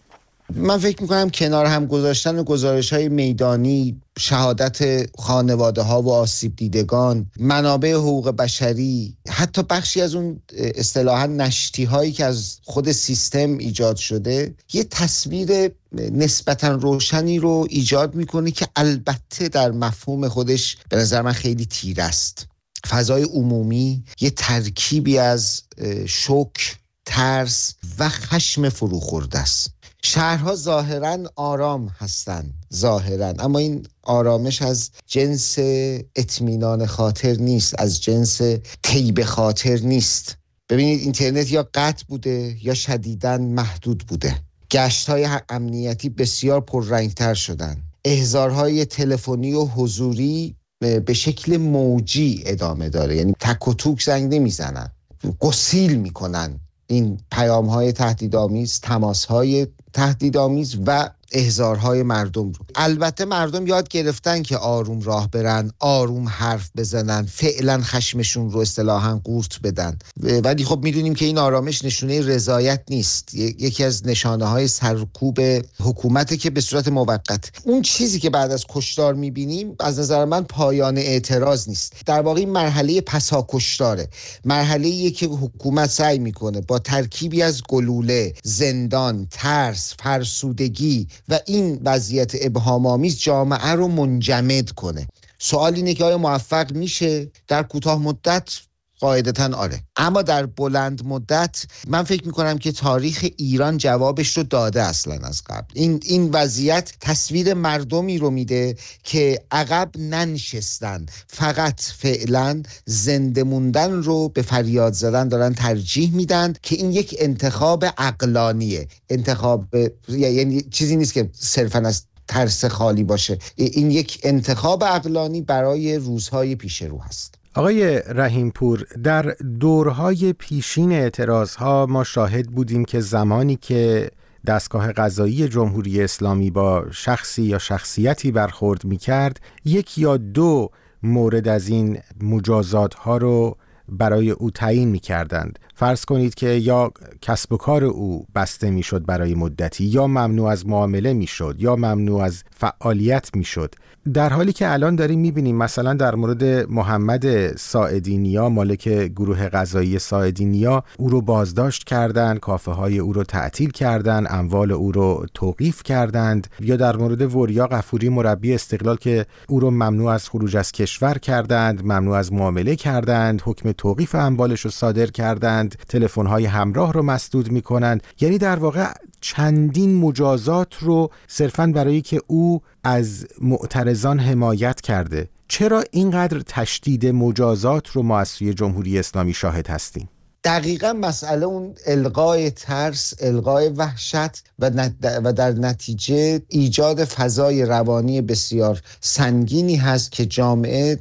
L: من فکر میکنم کنار هم گذاشتن گزارش‌های میدانی، شهادت خانواده‌ها و آسیب دیدگان، منابع حقوق بشری، حتی بخشی از اون اصطلاحاً نشتی‌هایی که از خود سیستم ایجاد شده، یه تصویر نسبتاً روشنی رو ایجاد میکنه که البته در مفهوم خودش به نظر من خیلی تیر است. فضای عمومی یه ترکیبی از شوک، ترس و خشم فروخورده است. شهرها ظاهراً آرام هستند، ظاهراً، اما این آرامش از جنس اطمینان خاطر نیست، از جنس طیب خاطر نیست. ببینید اینترنت یا قطع بوده یا شدیداً محدود بوده. گشت‌های امنیتی بسیار پررنگ‌تر شدن. احضارهای تلفنی و حضوری به شکل موجی ادامه داره، یعنی تک و توک زنگ نمیزنن، گسیل میکنن این پیام‌های تهدیدآمیز، تماس‌های تهدیدآمیز و احضارهای مردم رو. البته مردم یاد گرفتن که آروم راه برن، آروم حرف بزنن، فعلا خشمشون رو اصطلاحاً قورت بدن، ولی خب میدونیم که این آرامش نشونه رضایت نیست، یکی از نشانه‌های سرکوب حکومته که به صورت موقت. اون چیزی که بعد از کشتار میبینیم از نظر من پایان اعتراض نیست، در واقع مرحله پسا کشتاره، مرحله‌ایه که حکومت سعی میکنه با ترکیبی از گلوله، زندان، ترس، فرسودگی و این وضعیت ابهام‌آمیز جامعه رو منجمد کنه. سوال اینه که آیا موفق میشه؟ در کوتاه مدت قاعدتاً آره، اما در بلند مدت من فکر میکنم که تاریخ ایران جوابش رو داده اصلا از قبل. این وضعیت تصویر مردمی رو میده که عقب ننشستن، فقط فعلا زنده موندن رو به فریاد زدن دارن ترجیح میدن، که این یک انتخاب عقلانیه، انتخاب یعنی چیزی نیست که صرفاً از ترس خالی باشه، این یک انتخاب عقلانی برای روزهای پیش رو هست.
B: آقای رحیمپور، در دورهای پیشین اعتراضها ما شاهد بودیم که زمانی که دستگاه قضایی جمهوری اسلامی با شخصی یا شخصیتی برخورد می‌کرد، یک یا دو مورد از این مجازات‌ها رو برای او تعیین می‌کردند. فرض کنید که یا کسب و کار او بسته می‌شد برای مدتی، یا ممنوع از معامله می‌شد، یا ممنوع از فعالیت می‌شد. در حالی که الان داریم می‌بینیم مثلا در مورد محمد ساعدی‌نیا، مالک گروه قضایی ساعدی‌نیا، او رو بازداشت کردند، کافه‌های او رو تعطیل کردند، اموال او رو توقیف کردند، یا در مورد وریا غفوری مربی استقلال که او رو ممنوع از خروج از کشور کردند، ممنوع از معامله کردند، حکم توقیف اموالش رو صادر کردند، تلفن‌های همراه رو مسدود می‌کنند. یعنی در واقع چندین مجازات رو صرفاً برای که او از معترضان حمایت کرده. چرا اینقدر تشدید مجازات رو ما از سوی جمهوری اسلامی شاهد هستیم؟
L: دقیقاً مسئله اون القای ترس، القای وحشت و در نتیجه ایجاد فضای روانی بسیار سنگینی هست که جامعه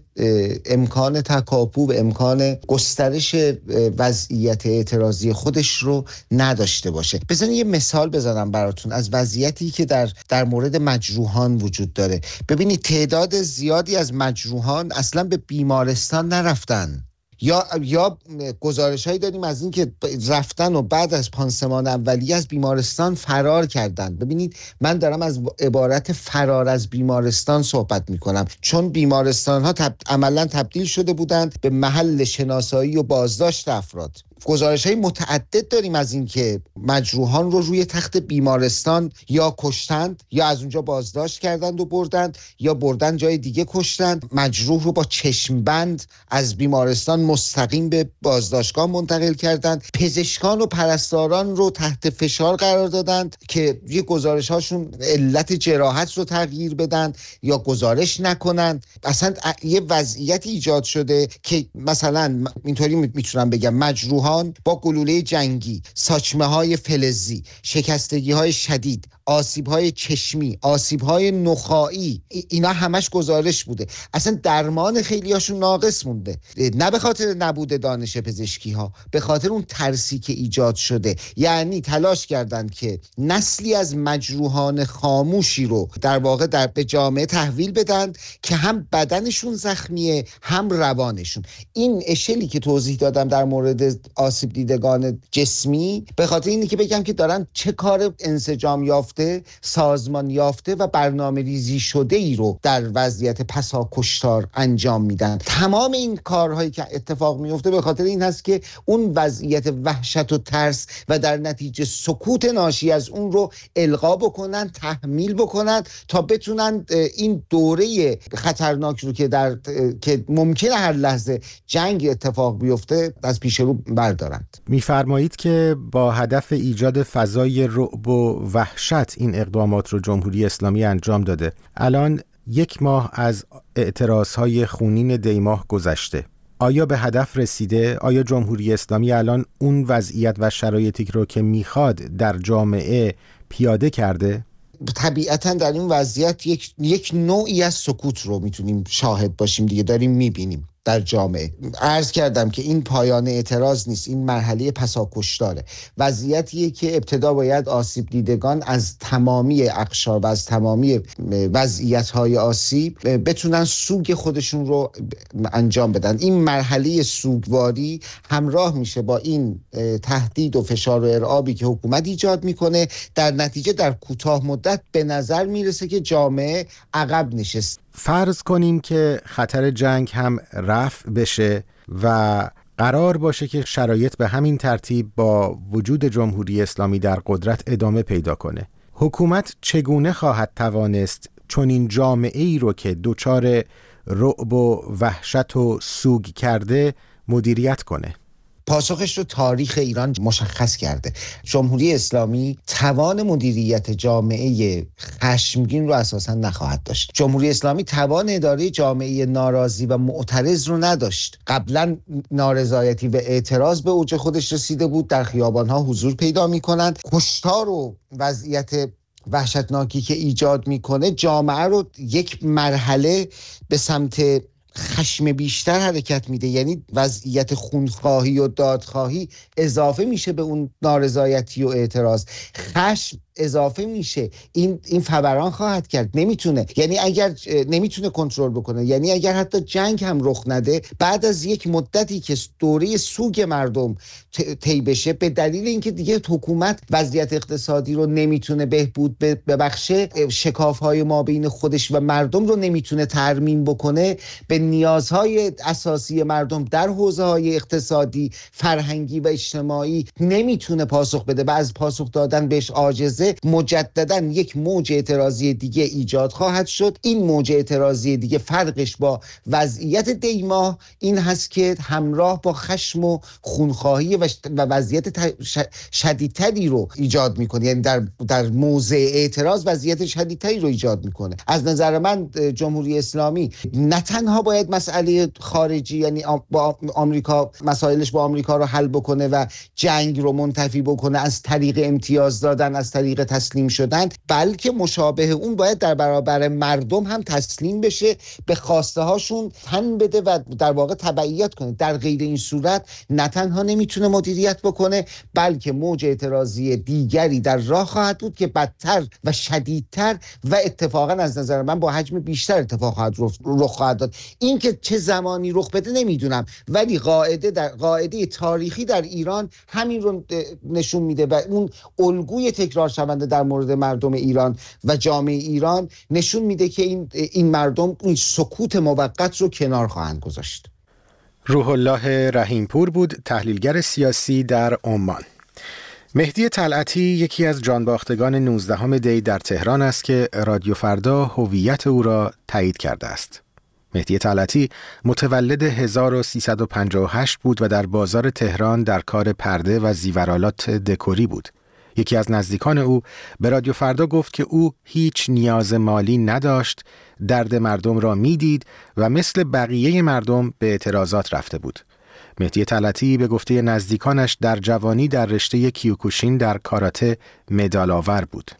L: امکان تکاپو و امکان گسترش وضعیت اعتراضی خودش رو نداشته باشه. بذارید یه مثال بزنم براتون از وضعیتی که در مورد مجروحان وجود داره. ببینید تعداد زیادی از مجروحان اصلا به بیمارستان نرفتن، یا گزارش‌هایی داریم از این که رفتن و بعد از پانسمان اولیه از بیمارستان فرار کردن. ببینید من دارم از عبارت فرار از بیمارستان صحبت می‌کنم، چون بیمارستان‌ها عملاً تبدیل شده بودند به محل شناسایی و بازداشت افراد. گزارش‌های متعدد داریم از این که مجروحان رو روی تخت بیمارستان یا کشتند، یا از اونجا بازداشت کردند و بردند، یا بردن جای دیگه کشتند. مجروح رو با چشمبند از بیمارستان مستقیم به بازداشتگاه منتقل کردند. پزشکان و پرستاران رو تحت فشار قرار دادند که یه گزارش‌هاشون علت جراحت رو تغییر بدن یا گزارش نکنند. اصلا یه وضعیتی ایجاد شده که مثلا اینطوری میتونم بگم مجروحان جهان با گلوله جنگی، ساچمه‌های فلزی، شکستگی‌های شدید، آسیب‌های چشمی، آسیب‌های نخاعی، اینا همش گزارش بوده. اصلا درمان خیلیاشون ناقص مونده، نه به خاطر نبود دانش پزشکی‌ها، به خاطر اون ترسی که ایجاد شده. یعنی تلاش کردن که نسلی از مجروحان خاموشی رو در واقع به جامعه تحویل بدن که هم بدنشون زخمیه هم روانشون. این اشلی که توضیح دادم در مورد آسیب دیدگان جسمی به خاطر اینه که بگم که دارن چه کار انسجام یافته، سازمان یافته و برنامه ریزی شده ای رو در وضعیت پسا کشتار انجام میدن. تمام این کارهایی که اتفاق میفته به خاطر این هست که اون وضعیت وحشت و ترس و در نتیجه سکوت ناشی از اون رو القا بکنن، تحمیل بکنن تا بتونن این دوره خطرناک رو که ممکنه هر لحظه جنگ اتفاق بیفته از پیش رو بردارند.
B: میفرمایید که با هدف ایجاد فضای رعب و وحشت این اقدامات رو جمهوری اسلامی انجام داده. الان 1 ماه از اعتراضهای خونین دیماه گذشته. آیا به هدف رسیده؟ آیا جمهوری اسلامی الان اون وضعیت و شرایطی رو که میخواد در جامعه پیاده کرده؟
L: طبیعتاً در این وضعیت یک نوعی از سکوت رو میتونیم شاهد باشیم دیگه، داریم میبینیم در جامعه. عرض کردم که این پایان اعتراض نیست، این مرحله پساکشتاره. وضعیتیه که ابتدا باید آسیب دیدگان از تمامی اقشار و از تمامی وضعیت‌های آسیب بتونن سوگ خودشون رو انجام بدن. این مرحله سوگواری همراه میشه با این تهدید و فشار و ارعابی که حکومت ایجاد میکنه. در نتیجه در کوتاه مدت به نظر میرسه که جامعه عقب نشست.
B: فرض کنیم که خطر جنگ هم رفع بشه و قرار باشه که شرایط به همین ترتیب با وجود جمهوری اسلامی در قدرت ادامه پیدا کنه. حکومت چگونه خواهد توانست چنین جامعه‌ای رو که دچار رعب و وحشت و سوگ کرده مدیریت کنه؟
L: پاسخش رو تاریخ ایران مشخص کرده. جمهوری اسلامی توان مدیریت جامعه خشمگین رو اساساً نخواهد داشت. جمهوری اسلامی توان اداره جامعه ناراضی و معترض رو نداشت. قبلا نارضایتی و اعتراض به اوج خودش رسیده بود، در خیابان‌ها حضور پیدا می‌کنند. کشتار و وضعیت وحشتناکی که ایجاد می‌کنه جامعه رو یک مرحله به سمت خشم بیشتر حرکت میده. یعنی وضعیت خونخواهی و دادخواهی اضافه میشه به اون نارضایتی و اعتراض، خشم اضافه میشه. این فوران خواهد کرد. نمیتونه، یعنی اگر نمیتونه کنترل بکنه، یعنی اگر حتی جنگ هم رخ نده، بعد از یک مدتی که دوره سوگ مردم طی بشه، به دلیل اینکه دیگه حکومت وضعیت اقتصادی رو نمیتونه بهبود ببخشه، شکاف‌های ما بین خودش و مردم رو نمیتونه ترمیم بکنه، به نیازهای اساسی مردم در حوزه‌های اقتصادی، فرهنگی و اجتماعی نمیتونه پاسخ بده و از پاسخ دادن بهش عاجزه، مجدداً یک موج اعتراضی دیگه ایجاد خواهد شد. این موج اعتراضی دیگه فرقش با وضعیت دیماه این هست که همراه با خشم و خونخواهی و وضعیت شدیدتری رو ایجاد میکنه. یعنی در موضع اعتراض وضعیت شدیدتری رو ایجاد میکنه. از نظر من جمهوری اسلامی نه تنها باید مسئله خارجی، یعنی با آمریکا، مسائلش با آمریکا رو حل بکنه و جنگ رو منتفی بکنه از طریق امتیاز دادن، از طریق تسلیم شدن، بلکه مشابه اون باید در برابر مردم هم تسلیم بشه، به خواسته هاشون تن بده و در واقع تبعیت کنه. در غیر این صورت نه تنها نمیتونه مدیریت بکنه، بلکه موج اعتراضی دیگری در راه خواهد بود که بدتر و شدیدتر و اتفاقا از نظر من با حجم بیشتر اتفاق رخ خواهد داد. این که چه زمانی رخ بده نمیدونم، ولی قاعده تاریخی در ایران همین رو نشون میده و اون الگوی تکرار شونده در مورد مردم ایران و جامعه ایران نشون میده که این مردم این سکوت موقت رو کنار خواهند گذاشت.
B: روح الله رحیمپور بود، تحلیلگر سیاسی در عمان. مهدی طلعتی یکی از جانباختگان 19 دی در تهران است که رادیو فردا هویت او را تایید کرده است. مهدی طلعتی متولد 1358 بود و در بازار تهران در کار پرده و زیورآلات دکوری بود. یکی از نزدیکان او به رادیو فردا گفت که او هیچ نیاز مالی نداشت، درد مردم را میدید و مثل بقیه مردم به اعتراضات رفته بود. مهدی طلعتی به گفته نزدیکانش در جوانی در رشته کیوکوشین در کاراته مدال آور بود.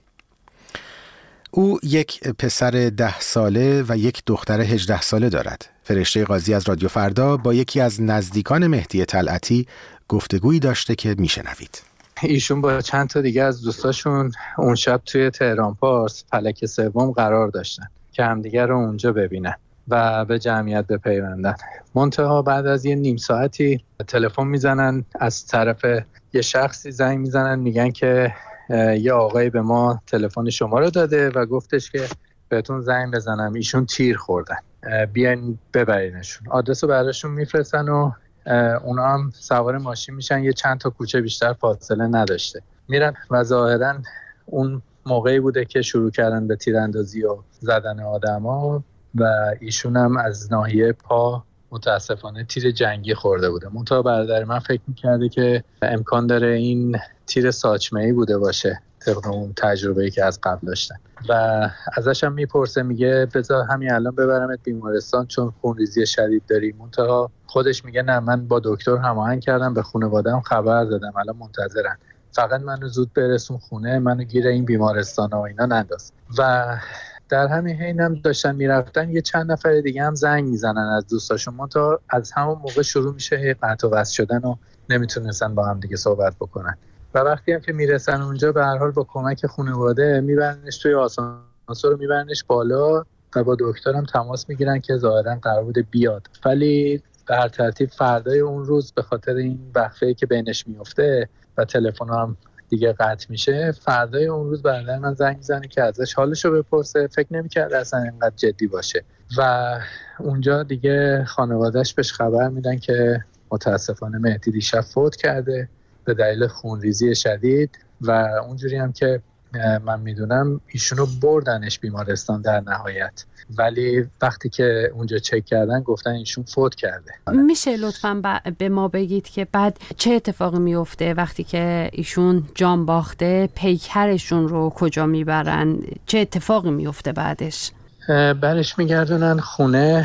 B: او یک پسر 10 ساله و یک دختر 18 ساله دارد. فرشته قاضی از رادیو فردا با یکی از نزدیکان مهدی طلعتی گفتگویی داشته که میشنوید.
M: ایشون با چند تا دیگه از دوستاشون اون شب توی تهران پارس فلک سوم قرار داشتن که همدیگه رو اونجا ببینن و به جمعیت بپیوندن. منتها بعد از یه نیم ساعتی تلفن میزنن، از طرف یه شخصی زنگ میزنن، میگن که یه آقای به ما تلفن شما رو داده و گفتش که بهتون زنگ بزنم، ایشون تیر خوردن، بیاین ببرینشون. آدرس رو براشون میفرستن و اونا هم سوار ماشین میشن، یه چند تا کوچه بیشتر فاصله نداشته میرن و ظاهرا اون موقعی بوده که شروع کردن به تیراندازی و زدن آدما و ایشون هم از ناحیه پا متاسفانه تیر جنگی خورده بوده. منتها برادر من فکر میکرده که امکان داره این تیر ساچمه‌ای بوده باشه طبق اون تجربه‌ای که از قبل داشتن و ازش هم میپرسه، میگه بذار همین الان ببرمت بیمارستان چون خونریزی شدید داری. منتها خودش میگه نه، من با دکتر هماهنگ کردم، به خانواده‌ام خبر دادم، الان منتظرن، فقط منو زود برسون خونه، منو گیر این بیمارستان و اینا ننداز. و در همین حین هم داشتن میرفتن یه چند نفر دیگه هم زنگ میزنن از دوستاشون، منتها از همون موقع شروع میشه قطع و وصل شدن و نمیتونستن با هم دیگه صحبت بکنن. و وقتی هم که میرسن اونجا به هر حال با کمک خانواده میبرنش توی آسانسور، میبرنش بالا و با دکترم تماس میگیرن که ظاهرا قرار بوده بیاد، ولی به هر ترتیب فردای اون روز به خاطر این وقفه‌ای که بینش میفته و تلفن هم دیگه قطع میشه، فردای اون روز برادر من زنگ میزنه که ازش حالشو بپرسه. فکر نمی‌کرد اصلا اینقدر جدی باشه و اونجا دیگه خانواده‌اش بهش خبر میدن که متاسفانه مهدی دیشب فوت کرده به دلیل خونریزی شدید و اونجوری هم که من میدونم ایشونو بردنش بیمارستان در نهایت، ولی وقتی که اونجا چک کردن گفتن ایشون فوت کرده.
N: میشه لطفاً به ما بگید که بعد چه اتفاقی میفته وقتی که ایشون جان باخته؟ پیکرشون رو کجا میبرن؟ چه اتفاقی میفته بعدش؟
M: برش میگردونن خونه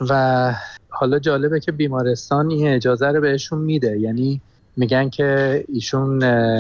M: و حالا جالبه که بیمارستان این اجازه رو بهشون میده، یعنی میگن که ایشون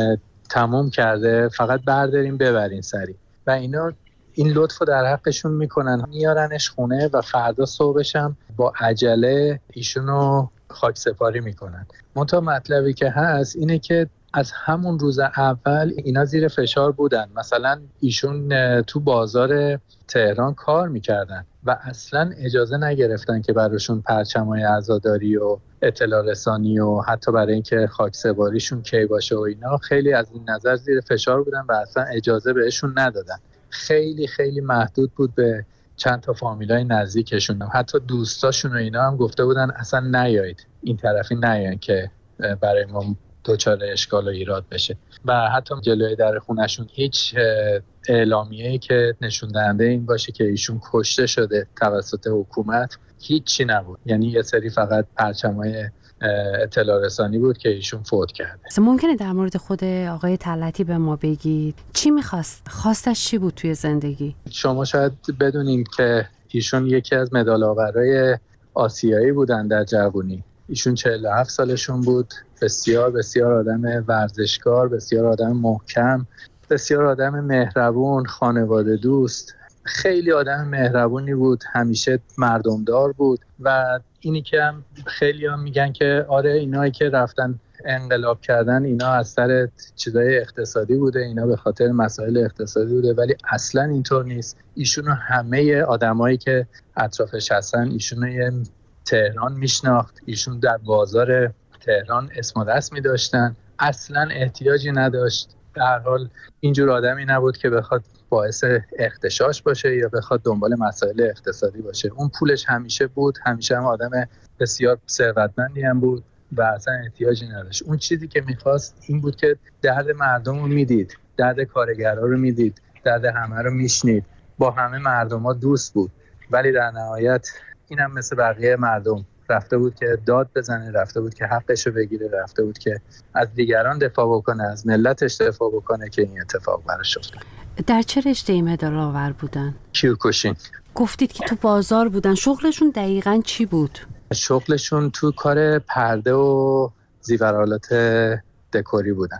M: تموم کرده، فقط برداریم ببرین سریع و اینا این لطفو در حقشون میکنن، میارنش خونه و فردا صبحش هم با عجله ایشونو خاک سپاری میکنن. منتها مطلبی که هست اینه که از همون روز اول اینا زیر فشار بودن. مثلا ایشون تو بازار تهران کار میکردن و اصلا اجازه نگرفتن که براشون پرچمای عزاداری و اطلاع رسانی و حتی برای اینکه خاک سپاریشون کی باشه و اینا، خیلی از این نظر زیر فشار بودن و اصلا اجازه بهشون ندادن. خیلی خیلی محدود بود به چند تا فامیلای نزدیکشون، حتی دوستاشون و اینا هم گفته بودن اصلا نیایید این طرفی، نیاین که برای ما دچار اشکال و ایراد بشه. و حتی جلوی در خونشون هیچ اعلامیه‌ای که نشون دهنده این باشه که ایشون کشته شده توسط حکومت هیچی نبود، یعنی یه سری فقط پرچمای اطلاع رسانی بود که ایشون فوت کرده.
N: ممکنه در مورد خود آقای طلعتی به ما بگید چی می‌خواست؟ خواستش چی بود توی زندگی؟
M: شما شاید بدونید که ایشون یکی از مدال آورای آسیایی بودن در جوانی. ایشون 47 سالشون بود، بسیار بسیار آدم ورزشکار، بسیار آدم محکم، بسیار آدم مهربون، خانواده دوست، خیلی آدم مهربونی بود، همیشه مردمدار بود و اینی که هم خیلی هم میگن که آره اینایی که رفتن انقلاب کردن اینا از سر چیزای اقتصادی بوده، اینا به خاطر مسائل اقتصادی بوده، ولی اصلا اینطور نیست. ایشونو همه آدمایی که اطرافش هستن ایشونو یه تهران میشناخت، ایشون در بازار تهران اسم و رسمی داشتن، اصلا احتیاجی نداشت. در حال اینجور آدمی نبود که بخواد باعث اغتشاش باشه یا بخواد دنبال مسائل اقتصادی باشه. اون پولش همیشه بود، همیشه هم آدم بسیار ثروتمندی هم بود و اصلا احتیاجی نداشت. اون چیزی که میخواست این بود که درد مردم رو میدید، درد کارگرها رو میدید، درد همه رو میشنید، با همه مردم ها دوست بود، ولی در نهایت اینم مثل بقیه مردم رفته بود که داد بزنه، رفته بود که حقش رو بگیره، رفته بود که از دیگران دفاع بکنه، از ملتش دفاع بکنه که این اتفاق براش افتاد.
N: در چه رشته مدال آور بودن؟
M: کیوکوشین.
N: گفتید که تو بازار بودن، شغلشون دقیقاً چی بود؟
M: شغلشون تو کار پرده و زیورآلات دکوری بودن.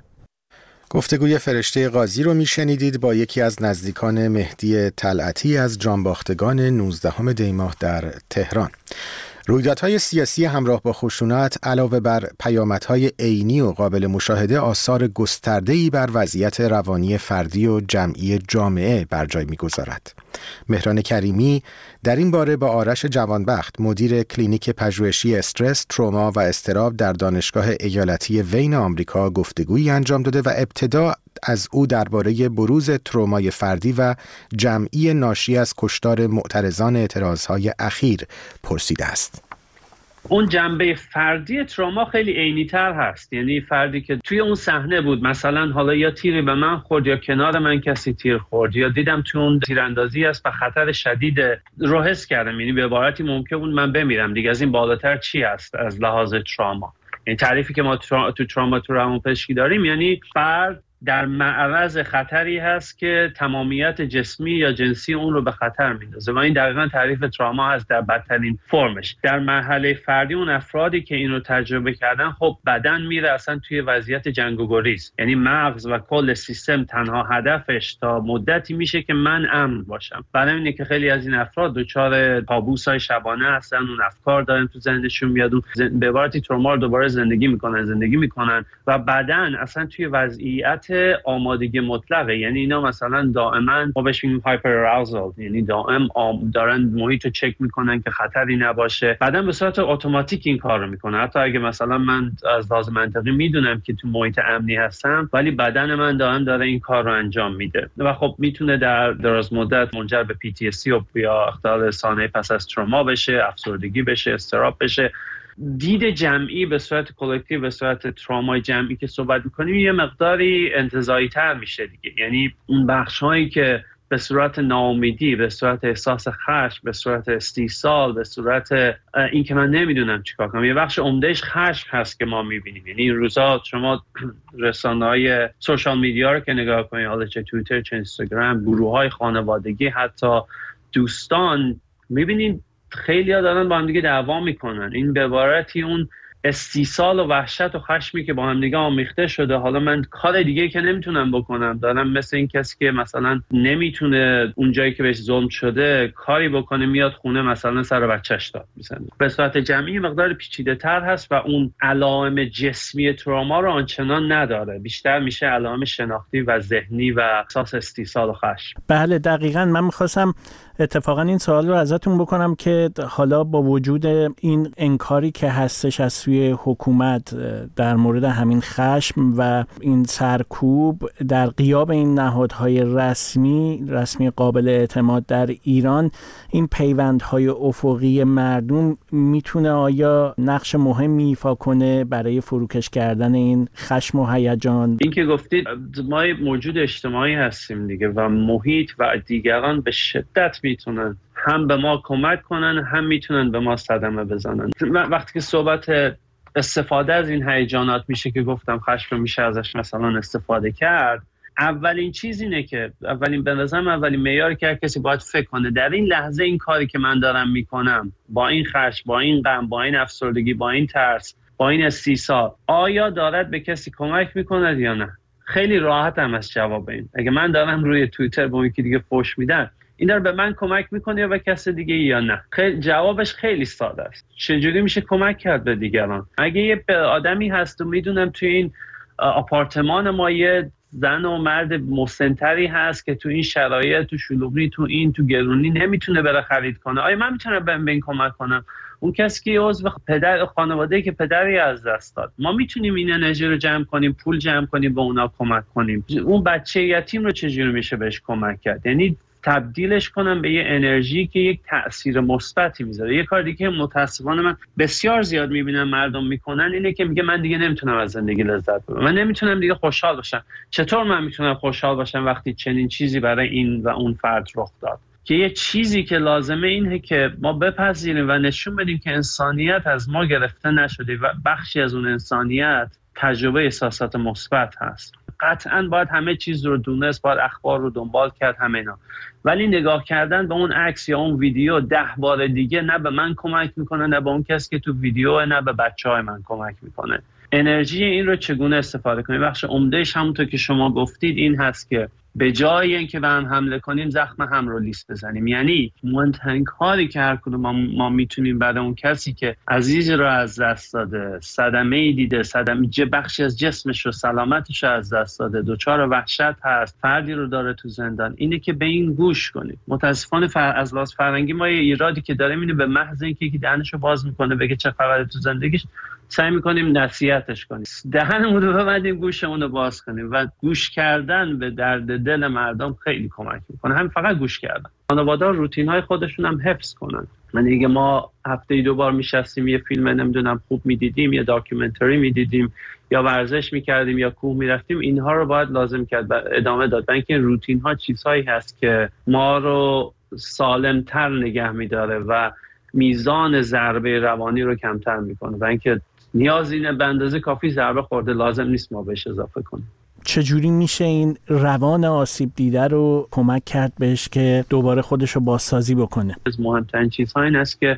B: گفتگوی فرشته قاضی رو میشنیدید با یکی از نزدیکان مهدی طلعتی از جانباختگان 19 دی ماه در تهران. رویدادهای سیاسی همراه با خشونت علاوه بر پیامدهای عینی و قابل مشاهده آثار گسترده‌ای بر وضعیت روانی فردی و جمعی جامعه بر جای می‌گذارد. مهران کریمی در این باره با آرش جوانبخت مدیر کلینیک پژوهشی استرس، تروما و اضطراب در دانشگاه ایالتی وین آمریکا گفتگویی انجام داده و ابتدا از او درباره بروز ترومای فردی و جمعی ناشی از کشتار معترضان اعتراضهای اخیر پرسیده است.
O: اون جنبه فردی تروما خیلی عینی‌تر هست، یعنی فردی که توی اون صحنه بود، مثلا حالا یا تیری به من خورد یا کنار من کسی تیر خورد یا دیدم توی اون تیراندازی است و خطر شدید رو حس کردم، یعنی به عبارتی ممکن بود من بمیرم دیگه. از این بالاتر چی هست از لحاظ تروما؟ این تعریفی که ما تو تروما تو روانپزشکی داریم، یعنی فرد در معرض خطری هست که تمامیت جسمی یا جنسی اون رو به خطر میندازه و این دقیقاً تعریف تروما هست در بدترین فرمش. در مرحله فردی اون افرادی که این رو تجربه کردن، خب بدن میره اصلا توی وضعیت جنگ و گریز، یعنی مغز و کل سیستم تنها هدفش تا مدتی میشه که من امن باشم. برای اینه که خیلی از این افراد دچار کابوس‌های شبانه هستن، اون افکار دارن تو ذهنشون میاد، به عبارتی تروما رو دوباره زندگی میکنن و بدن اصلا توی وضعیت آمادگی مطلقه، یعنی اینا مثلا دائما ما بهش میگیم هایپر اراوزال، یعنی دائم دارن محیط رو چک میکنن که خطری نباشه. بعداً به صورت اتوماتیک این کار رو میکنه، حتی اگه مثلا من از لحاظ منطقی میدونم که تو محیط امنی هستم ولی بدن من دائم داره این کار رو انجام میده و خب میتونه در دراز مدت منجر به PTSD یا اختلال ثانوی پس از تروما بشه، افسردگی بشه، اضطراب بشه. دید جمعی به صورت کلکتیو، به صورت ترومای جمعی که صحبت میکنیم یه مقداری انتزاعی تر میشه دیگه، یعنی اون بخش‌هایی که به صورت ناامیدی، به صورت احساس خشم، به صورت استیصال، به صورت این که من نمیدونم چیکار کنم، یه بخش عمدهش خشم هست که ما میبینیم. یعنی این روزا شما رسانه‌های سوشال میدیا رو که نگاه کنید، حالا چه توییتر چه اینستاگرام، گروه‌های خانوادگی، حتی دوستان، میبینید خیلی‌ها دارن با هم دیگه دعوا میکنن. این به عبارتی اون استیصال و وحشت و خشمی که با هم دیگه آمیخته شده، حالا من کار دیگه که نمیتونم بکنم، دارم مثل این کسی که مثلا نمیتونه اون جایی که بهش ظلم شده کاری بکنه، میاد خونه مثلا سر بچه‌ش داد میزنه. به صورت جمعی مقدار پیچیده‌تر هست و اون علائم جسمی تروما رو آنچنان نداره، بیشتر میشه علائم شناختی و ذهنی و احساس استیصال و خشم.
P: بله دقیقاً. من می‌خواستم اتفاقا این سوال رو ازتون بکنم که حالا با وجود این انکاری که هستش از سوی حکومت در مورد همین خشم و این سرکوب در غیاب این نهادهای رسمی قابل اعتماد در ایران، این پیوندهای افقی مردم میتونه آیا نقش مهمی ایفا کنه برای فروکش کردن این خشم و هیجان؟
O: این که گفتید ما موجود اجتماعی هستیم دیگه و محیط و دیگران به شدت میتونن هم به ما کمک کنن، هم میتونن به ما صدمه بزنن. وقتی که صحبت استفاده از این هیجانات میشه که گفتم خشم میشه ازش مثلا استفاده کرد، اولین چیز اینه که اولین معیاری که هر کسی باید فکر کنه در این لحظه این کاری که من دارم میکنم با این خشم، با این غم، با این افسردگی، با این ترس، با این استیصال، آیا دارد به کسی کمک میکنه یا نه؟ خیلی راحت هم از جواب این. اگه من دارم روی توییتر با یکی دیگه فوش میدم، این داره به من کمک میکنه یا به کس دیگه یا نه؟ جوابش خیلی ساده است. چجوری میشه کمک کرد به دیگران؟ اگه یه آدمی هست و میدونم توی این آپارتمان ما یه زن و مرد مسن‌تری هست که تو این شرایط، تو شلوغی، تو گرونی نمیتونه بره خرید کنه، آیا من میتونم به این کمک کنم؟ اون کسی که عضو پدر خانواده‌ای که پدری از دست داد، ما میتونیم این انرژی رو جمع کنیم، پول جمع کنیم، به اونا کمک کنیم. اون بچه یتیم رو چجوری میشه بهش کمک کرد؟ یعنی تبدیلش کنم به یه انرژی که یک تأثیر مثبتی میذاره. یه کار دیگه که متاسفانه من بسیار زیاد میبینم مردم میکنن اینه که میگه من دیگه نمیتونم از زندگی لذت ببرم، من نمیتونم دیگه خوشحال باشم. چطور من میتونم خوشحال باشم وقتی چنین چیزی برای این و اون فرد رخ داد؟ که یه چیزی که لازمه اینه که ما بپذیریم و نشون بدیم که انسانیت از ما گرفته نشده و بخشی از اون انسانیت تجربه احساسات مثبت هست. قطعا باید همه چیز رو دونست، باید اخبار رو دنبال کرد، همه اینا. ولی نگاه کردن به اون عکس یا اون ویدیو 10 بار دیگه نه به من کمک میکنه، نه به اون کسی که تو ویدیو، نه به بچهای من کمک میکنه. انرژی این رو چگونه استفاده کنیم؟ بخش عمدهش همونطور که شما گفتید این هست که به جای اینکه به هم حمله کنیم زخم هم رو لیست بزنیم. یعنی مهمترین کاری که هر کدوم ما میتونیم بعد اون کسی که عزیز رو از دست داده، صدمه‌ای دیده، بخشی از جسمش رو، سلامتش رو از دست داده، دچار وحشت هست، فردی رو داره تو زندان، اینه که به این گوش کنیم. متاسفانه از لحاظ فرهنگی ما یه ایرادی که داریم اینه به محض اینکه یکی دهنشو باز میکنه بگه چه خبره تو زندگیش، سعی میکنیم نصیحتش کنیم، دهنمون رو ببندیم، گوشمون رو باز کنیم. و گوش کردن به درد دل مردم خیلی کمک میکنه. همین فقط گوش کردن. خانواده روتین های خودشون هم حفظ کنن. من دیگه ما هفته 2 بار میشستیم یه فیلم نمیدونم خوب میدیدیم، یا داکیومنتری میدیدیم، یا ورزش میکردیم، یا کوه میرفتیم، اینها رو باید لازم کرد ادامه داد. برای اینکه روتین ها چیزهایی هست که ما رو سالمتر نگه میداره و میزان ضربه روانی رو کمتر میکنه. و اینکه نیازی نه، به اندازه کافی ضربه خورده، لازم نیست ما بهش اضافه کنیم.
P: چجوری میشه این روان آسیب دیده رو کمک کرد بهش که دوباره خودش رو بازسازی بکنه؟
O: از مهمترین چیزها این است که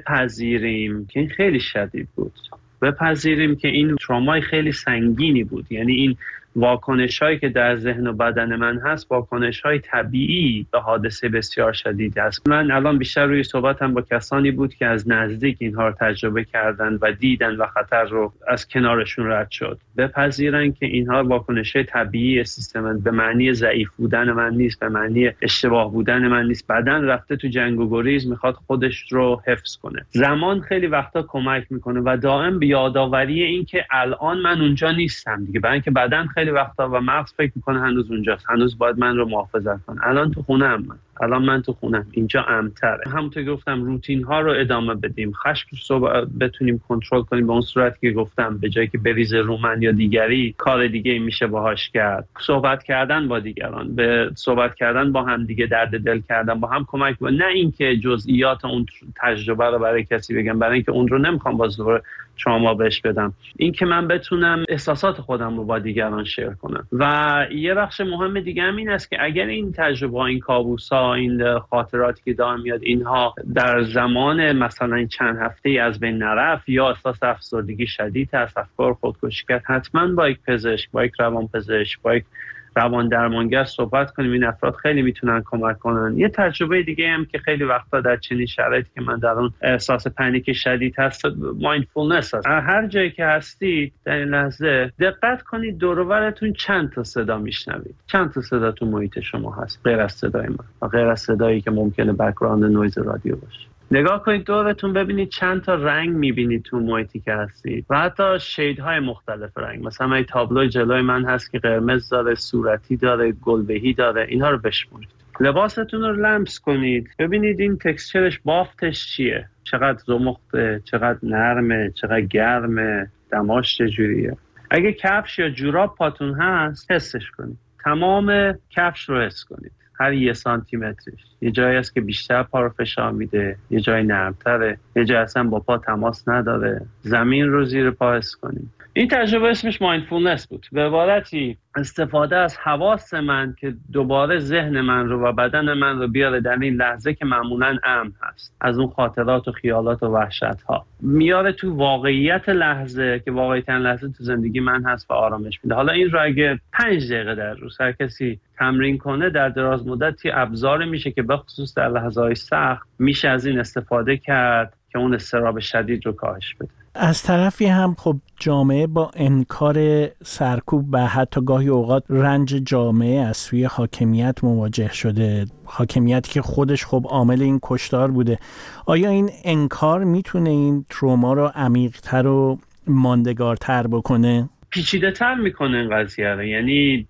O: بپذیریم که این خیلی شدید بود، بپذیریم که این ترومای خیلی سنگینی بود. یعنی این واکنش هایی که در ذهن و بدن من هست واکنش های طبیعی به حادثه بسیار شدید است. من الان بیشتر روی صحبتم با کسانی بود که از نزدیک اینها رو تجربه کردن و دیدن و خطر رو از کنارشون رد شد. بپذیرن که اینها واکنش های طبیعی سیستم، به معنی ضعیف بودن من نیست، به معنی اشتباه بودن من نیست. بدن رفته تو جنگ و گریز، میخواد خودش رو حفظ کنه. زمان خیلی وقتا کمک میکنه و دائم به یادآوری این که الان من اونجا نیستم دیگه. برای اینکه بدن خیلی وقتا و مغز فکر میکنه هنوز اونجاست، هنوز باید من رو محافظت کنه. الان تو خونه‌ام، الان من تو خونه‌ام، اینجا امن‌تره. همونطور که گفتم روتین ها رو ادامه بدیم، خشم رو بتونیم کنترل کنیم به اون صورتی که گفتم، به جایی که بریزه رو من یا دیگری، کار دیگه میشه باهاش کرد. صحبت کردن با دیگران، به صحبت کردن با هم دیگه، درد دل کردن با هم کمک کنه. نه اینکه جزئیات اون تجربه رو برای کسی بگم، برای اینکه اون رو نمیخوام باز دوباره شما بهش بدم. این که من بتونم احساسات خودم رو با دیگران شیر کنم. و یه بخش مهم دیگه هم این است که اگر این تجربه، این کابوس‌ها، این خاطراتی که دائم میاد، اینها در زمان مثلا چند هفته‌ای از بین نرفت یا احساس افسردگی شدید هست، افکار خودکشی کرد، حتما با یک پزشک، با یک روانپزشک، با یک روان درمانگر صحبت کنیم. این افراد خیلی میتونن کمک کنن. یه تجربه دیگه هم که خیلی وقتا در چنین شرایطی که من در اون احساس پنیک شدید هست، مایندفولنس هست. هر جایی که هستید در این لحظه دقت کنید دور و برتون چند تا صدا میشنوید، چند تا صدا تو محیط شما هست غیر از صدای من و غیر از صدایی که ممکنه بک‌گراند نویز رادیو باشه. نگاه کنید دورتون، ببینید چند تا رنگ میبینید تو محیطی که هستید و حتی شیدهای مختلف رنگ. مثلا این تابلو جلوی من هست که قرمز داره، صورتی داره، گلبهی داره. اینها رو بشمارید. لباستون رو لمس کنید، ببینید این تکسچرش، بافتش چیه، چقدر زمخته، چقدر نرمه، چقدر گرمه، دماش چجوریه. اگه کفش یا جوراب پاتون هست حسش کنید، تمام کفش رو حس کنید، هر 1 سانتیمترش. یه جایی هست که بیشتر پا رو فشار میده، یه جای نرمتره، یه جای اصلا با پا تماس نداره. زمین رو زیر پا حس کنید. این تجربه اسمش مایندفولنس بود. به عبارتی استفاده از حواس من که دوباره ذهن من رو و بدن من رو بیاره در این لحظه که معمولاً امن هست از اون خاطرات و خیالات و وحشت‌ها، میاره تو واقعیت لحظه که واقعیت لحظه تو زندگی من هست و آرامش میده. حالا این رو اگه 5 دقیقه در روز هر کسی تمرین کنه، در دراز مدتی ابزار میشه که به خصوص در لحظه‌های سخت میشه از این استفاده کرد که اون اضطراب شدید رو کاهش بده.
P: از طرفی هم خب جامعه با انکار سرکوب و حتی گاهی اوقات رنج جامعه از سوی حاکمیت مواجه شده، حاکمیتی که خودش خب عامل این کشتار بوده. آیا این انکار میتونه این تروما رو عمیق‌تر و ماندگارتر بکنه؟
O: پیچیده تر میکنه این قضیه رو. یعنی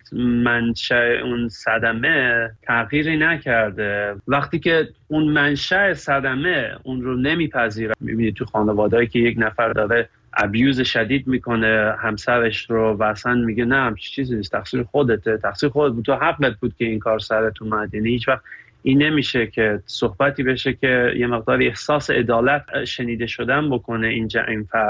O: منشأ اون صدمه تغییری نکرده. وقتی که اون منشأ صدمه اون رو نمیپذیره، میبینید تو خانواده‌ای که یک نفر داره ابیوز شدید میکنه همسرش رو و اصلا میگه نه همچین چیزی نیست، تقصیر خودته، تقصیر خودت بود، تو حقت بود که این کار سرت اومد. یعنی هیچ وقت این نمیشه که صحبتی بشه که یه مقداری احساس عدالت شنیده شدن بکنه اینجا این فرد.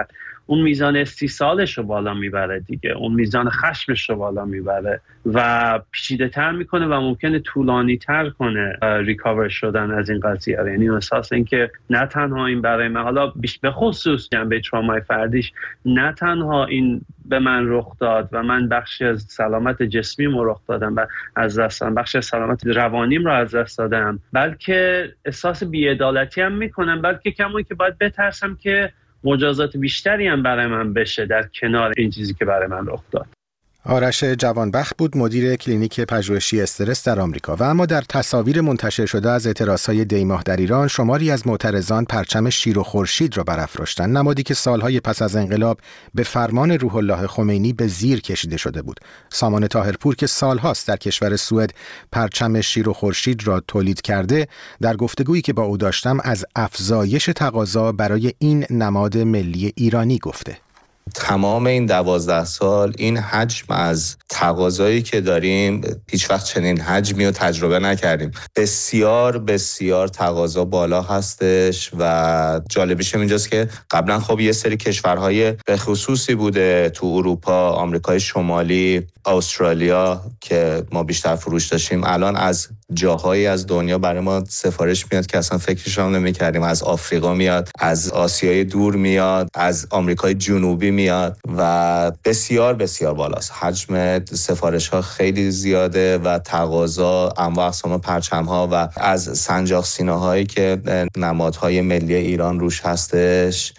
O: اون میزان استیصالش رو بالا میبره دیگه، اون میزان خشمش رو بالا میبره و پیچیده تر میکنه و ممکنه طولانی تر کنه ریکاور شدن از این قضیه. یعنی احساس این که نه تنها این برای من، حالا به خصوص جنبه ترومای فردیش، نه تنها این به من رخ داد و من بخشی از سلامت جسمیم رو رخ دادم و از دستم، بخشی از سلامت روانیم رو از دست دادم، بلکه احساس بی‌عدالتی هم میکنم، بلکه کمون که باید بترسم که مجازات بیشتری هم برای من بشه در کنار این چیزی که برای من رخ داد.
B: آرش جوانبخت بود، مدیر کلینیک پژوهشی استرس در آمریکا. و اما در تصاویر منتشر شده از اعتراضهای دی‌ماه در ایران، شماری از معترضان پرچم شیر و خورشید را برافراشتند، نمادی که سالهای پس از انقلاب به فرمان روح الله خمینی به زیر کشیده شده بود. سامان طاهرپور که سالهاست در کشور سوئد پرچم شیر و خورشید را تولید کرده، در گفتگویی که با او داشتم از افزایش تقاضا برای این نماد ملی ایرانی گفته.
Q: تمام این 12 سال این حجم از تقاضایی که داریم، هیچ وقت چنین حجمی رو تجربه نکردیم. بسیار بسیار تقاضا بالا هستش و جالبیش اینجاست که قبلا خب یه سری کشورهای به خصوصی بوده تو اروپا، آمریکای شمالی، استرالیا که ما بیشتر فروش داشتیم، الان از جاهایی از دنیا برای ما سفارش میاد که اصلا فکرش هم نمی‌کردیم. از آفریقا میاد، از آسیای دور میاد، از آمریکای جنوبی میاد و بسیار بسیار بالاست. حجم سفارش ها خیلی زیاده و تقاضا، انواع اقسام پرچم ها و از سنجاق سینه‌هایی که نمادهای ملی ایران روش هستش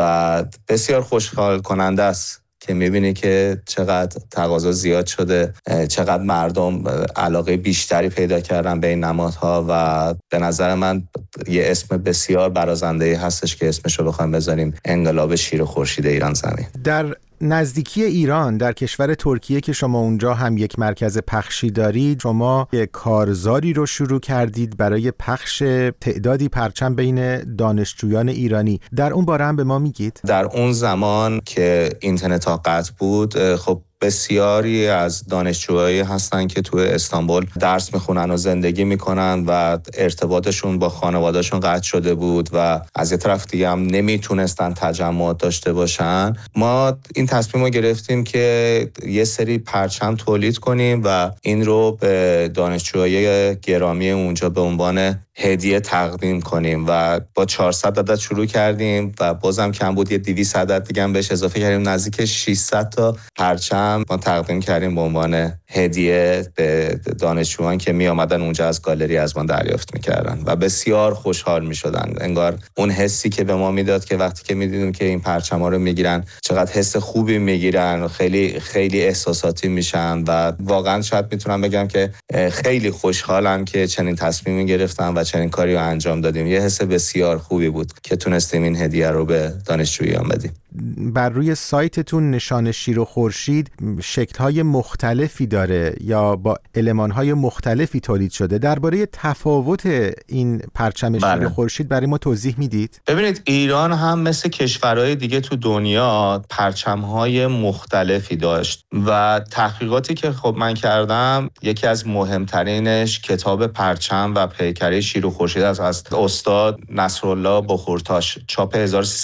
Q: و بسیار خوشحال کننده است که میبینی که چقدر تقاضا زیاد شده، چقدر مردم علاقه بیشتری پیدا کردن به این نمادها و به نظر من یه اسم بسیار برازنده‌ای هستش که اسمشو بخوایم بذاریم انقلاب شیر و خورشید ایران زمین.
B: در نزدیکی ایران، در کشور ترکیه که شما اونجا هم یک مرکز پخشی دارید، شما یک کارزاری رو شروع کردید برای پخش تعدادی پرچم بین دانشجویان ایرانی. در اون باره هم به ما میگید؟
Q: در اون زمان که اینترنت ها قطع بود، خب بسیاری از دانشجوهایی هستن که تو استانبول درس میخونن و زندگی میکنن و ارتباطشون با خانوادهشون قطع شده بود و از یه طرف دیگه هم نمیتونستن تجمعات داشته باشن. ما این تصمیم رو گرفتیم که یه سری پرچم تولید کنیم و این رو به دانشجوهای گرامی اونجا به عنوان هدیه تقدیم کنیم و با 400 عدد شروع کردیم و بازم کم بود، یه 200 عدد دیگه هم بهش اضافه کردیم، نزدیک 600 تا پرچم ما تقدیم کردیم به عنوان هدیه به دانشجویان که می آمدن اونجا از گالری از ما دریافت می‌کردن و بسیار خوشحال می‌شدن. انگار اون حسی که به ما میداد که وقتی که می‌دیدیم که این پرچم‌ها رو می‌گیرن چقدر حس خوبی می‌گیرن، خیلی خیلی احساساتی میشن و واقعا شاید میتونم بگم که خیلی خوشحالم که چنین تصمیمی گرفتم و چنین کاری رو انجام دادیم. یه حس بسیار خوبی بود که تونستیم این هدیه رو به دانشجویان بدیم.
B: بر روی سایتتون نشان شیر و خورشید شکل‌های مختلفی داره یا با المان‌های مختلفی تولید شده. درباره تفاوت این پرچم شیر و خورشید برای ما توضیح میدید؟
Q: ببینید، ایران هم مثل کشورهای دیگه تو دنیا پرچم‌های مختلفی داشت و تحقیقاتی که خب من کردم، یکی از مهمترینش کتاب پرچم و پیکره شیر و خورشید از استاد نصرالله بخورتاش، چاپ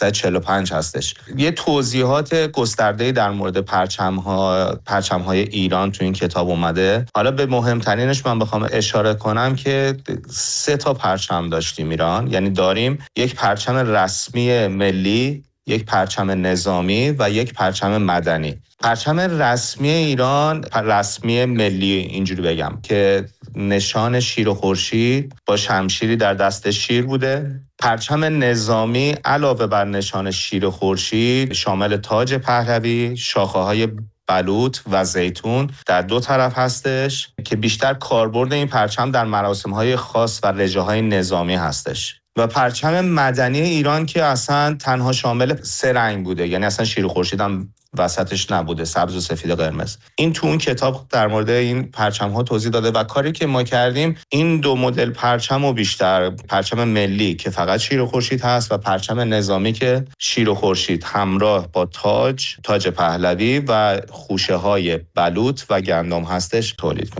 Q: 1345 هستش. یه توضیحات گسترده‌ای در مورد پرچم‌های ایران تو این کتاب اومده. حالا به مهمترینش من بخوام اشاره کنم که 3 تا پرچم داشتیم ایران، یعنی داریم یک پرچم رسمی ملی، یک پرچم نظامی و یک پرچم مدنی. پرچم رسمی ایران، رسمی ملی اینجوری بگم که نشان شیر و خورشید با شمشیری در دست شیر بوده. پرچم نظامی علاوه بر نشان شیر و خورشید شامل تاج پهلوی، شاخه‌های بلوط و زیتون در 2 طرف هستش که بیشتر کاربرد این پرچم در مراسم‌های خاص و رژه‌های نظامی هستش. و پرچم مدنی ایران که اصلا تنها شامل 3 رنگ بوده، یعنی اصلا شیر و خورشید هم وسطش نبوده، سبز و سفید و قرمز. این تو اون کتاب در مورد این پرچم ها توضیح داده و کاری که ما کردیم این 2 مدل پرچم و بیشتر، پرچم ملی که فقط شیر و خورشید هست و پرچم نظامی که شیر و خورشید همراه با تاج پهلوی و خوشه های بلوط و گندم هستش تولید میکنیم.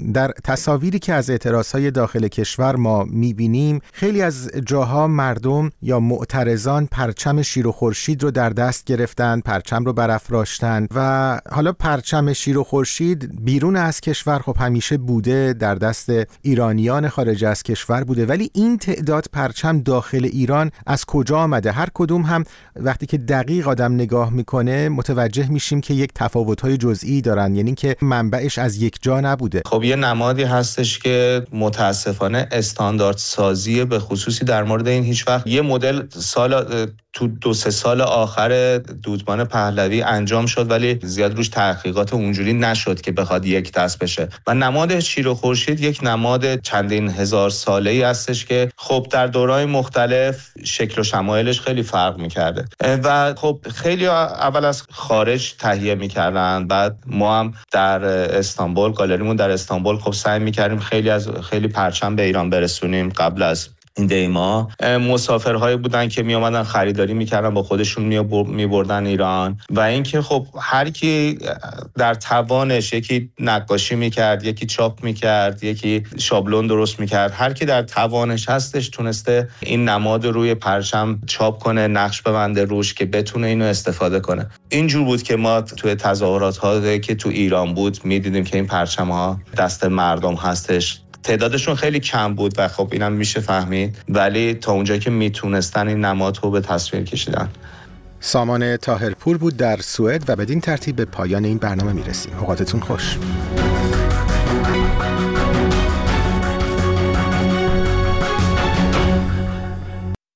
B: در تصاویری که از اعتراضهای داخل کشور ما میبینیم خیلی از جاها مردم یا معترضان پرچم شیر و خورشید رو در دست گرفتن، پرچم رو برافراشتن و حالا پرچم شیر و خورشید بیرون از کشور خب همیشه بوده، در دست ایرانیان خارج از کشور بوده، ولی این تعداد پرچم داخل ایران از کجا آمده؟ هر کدوم هم وقتی که دقیق آدم نگاه میکنه متوجه میشیم که یک تفاوت‌های جزئی دارن، یعنی که منبعش از یک جا نبوده.
Q: خب یه نمادی هستش که متاسفانه استاندارد سازی به خصوصی در مورد این هیچ وقت یه مدل تو 2-3 سال آخر دودمان پهلوی انجام شد ولی زیاد روش تحقیقات اونجوری نشد که بخواد یک دست بشه و نماد شیر و خورشید یک نماد چندین هزار ساله‌ای هستش که خب در دوره‌های مختلف شکل و شمایلش خیلی فرق می‌کرده و خب خیلی اول از خارج تهیه می‌کردن، بعد ما هم در استانبول، گالریمون در استانبول خب سعی می‌کردیم خیلی پرچم به ایران برسونیم. قبل از این دیما مسافرهایی بودن که می اومدن خریداری میکردن با خودشون میبردن ایران و اینکه خب هر کی در توانش یکی نقاشی میکرد، یکی چاپ میکرد، یکی شابلون درست میکرد، هر کی در توانش هستش تونسته این نماد روی پرچم چاپ کنه، نقش ببنده روش که بتونه اینو استفاده کنه. اینجور بود که ما توی تظاهرات ها که تو ایران بود میدیدیم که این پرچم ها دست مردم هستش. تعدادشون خیلی کم بود و خب اینم میشه فهمید، ولی تا اونجایی که میتونستن این نماد رو به تصویر کشیدن.
B: سامان طاهرپور بود در سوئد و بدین ترتیب به پایان این برنامه میرسیم. اوقاتتون خوش.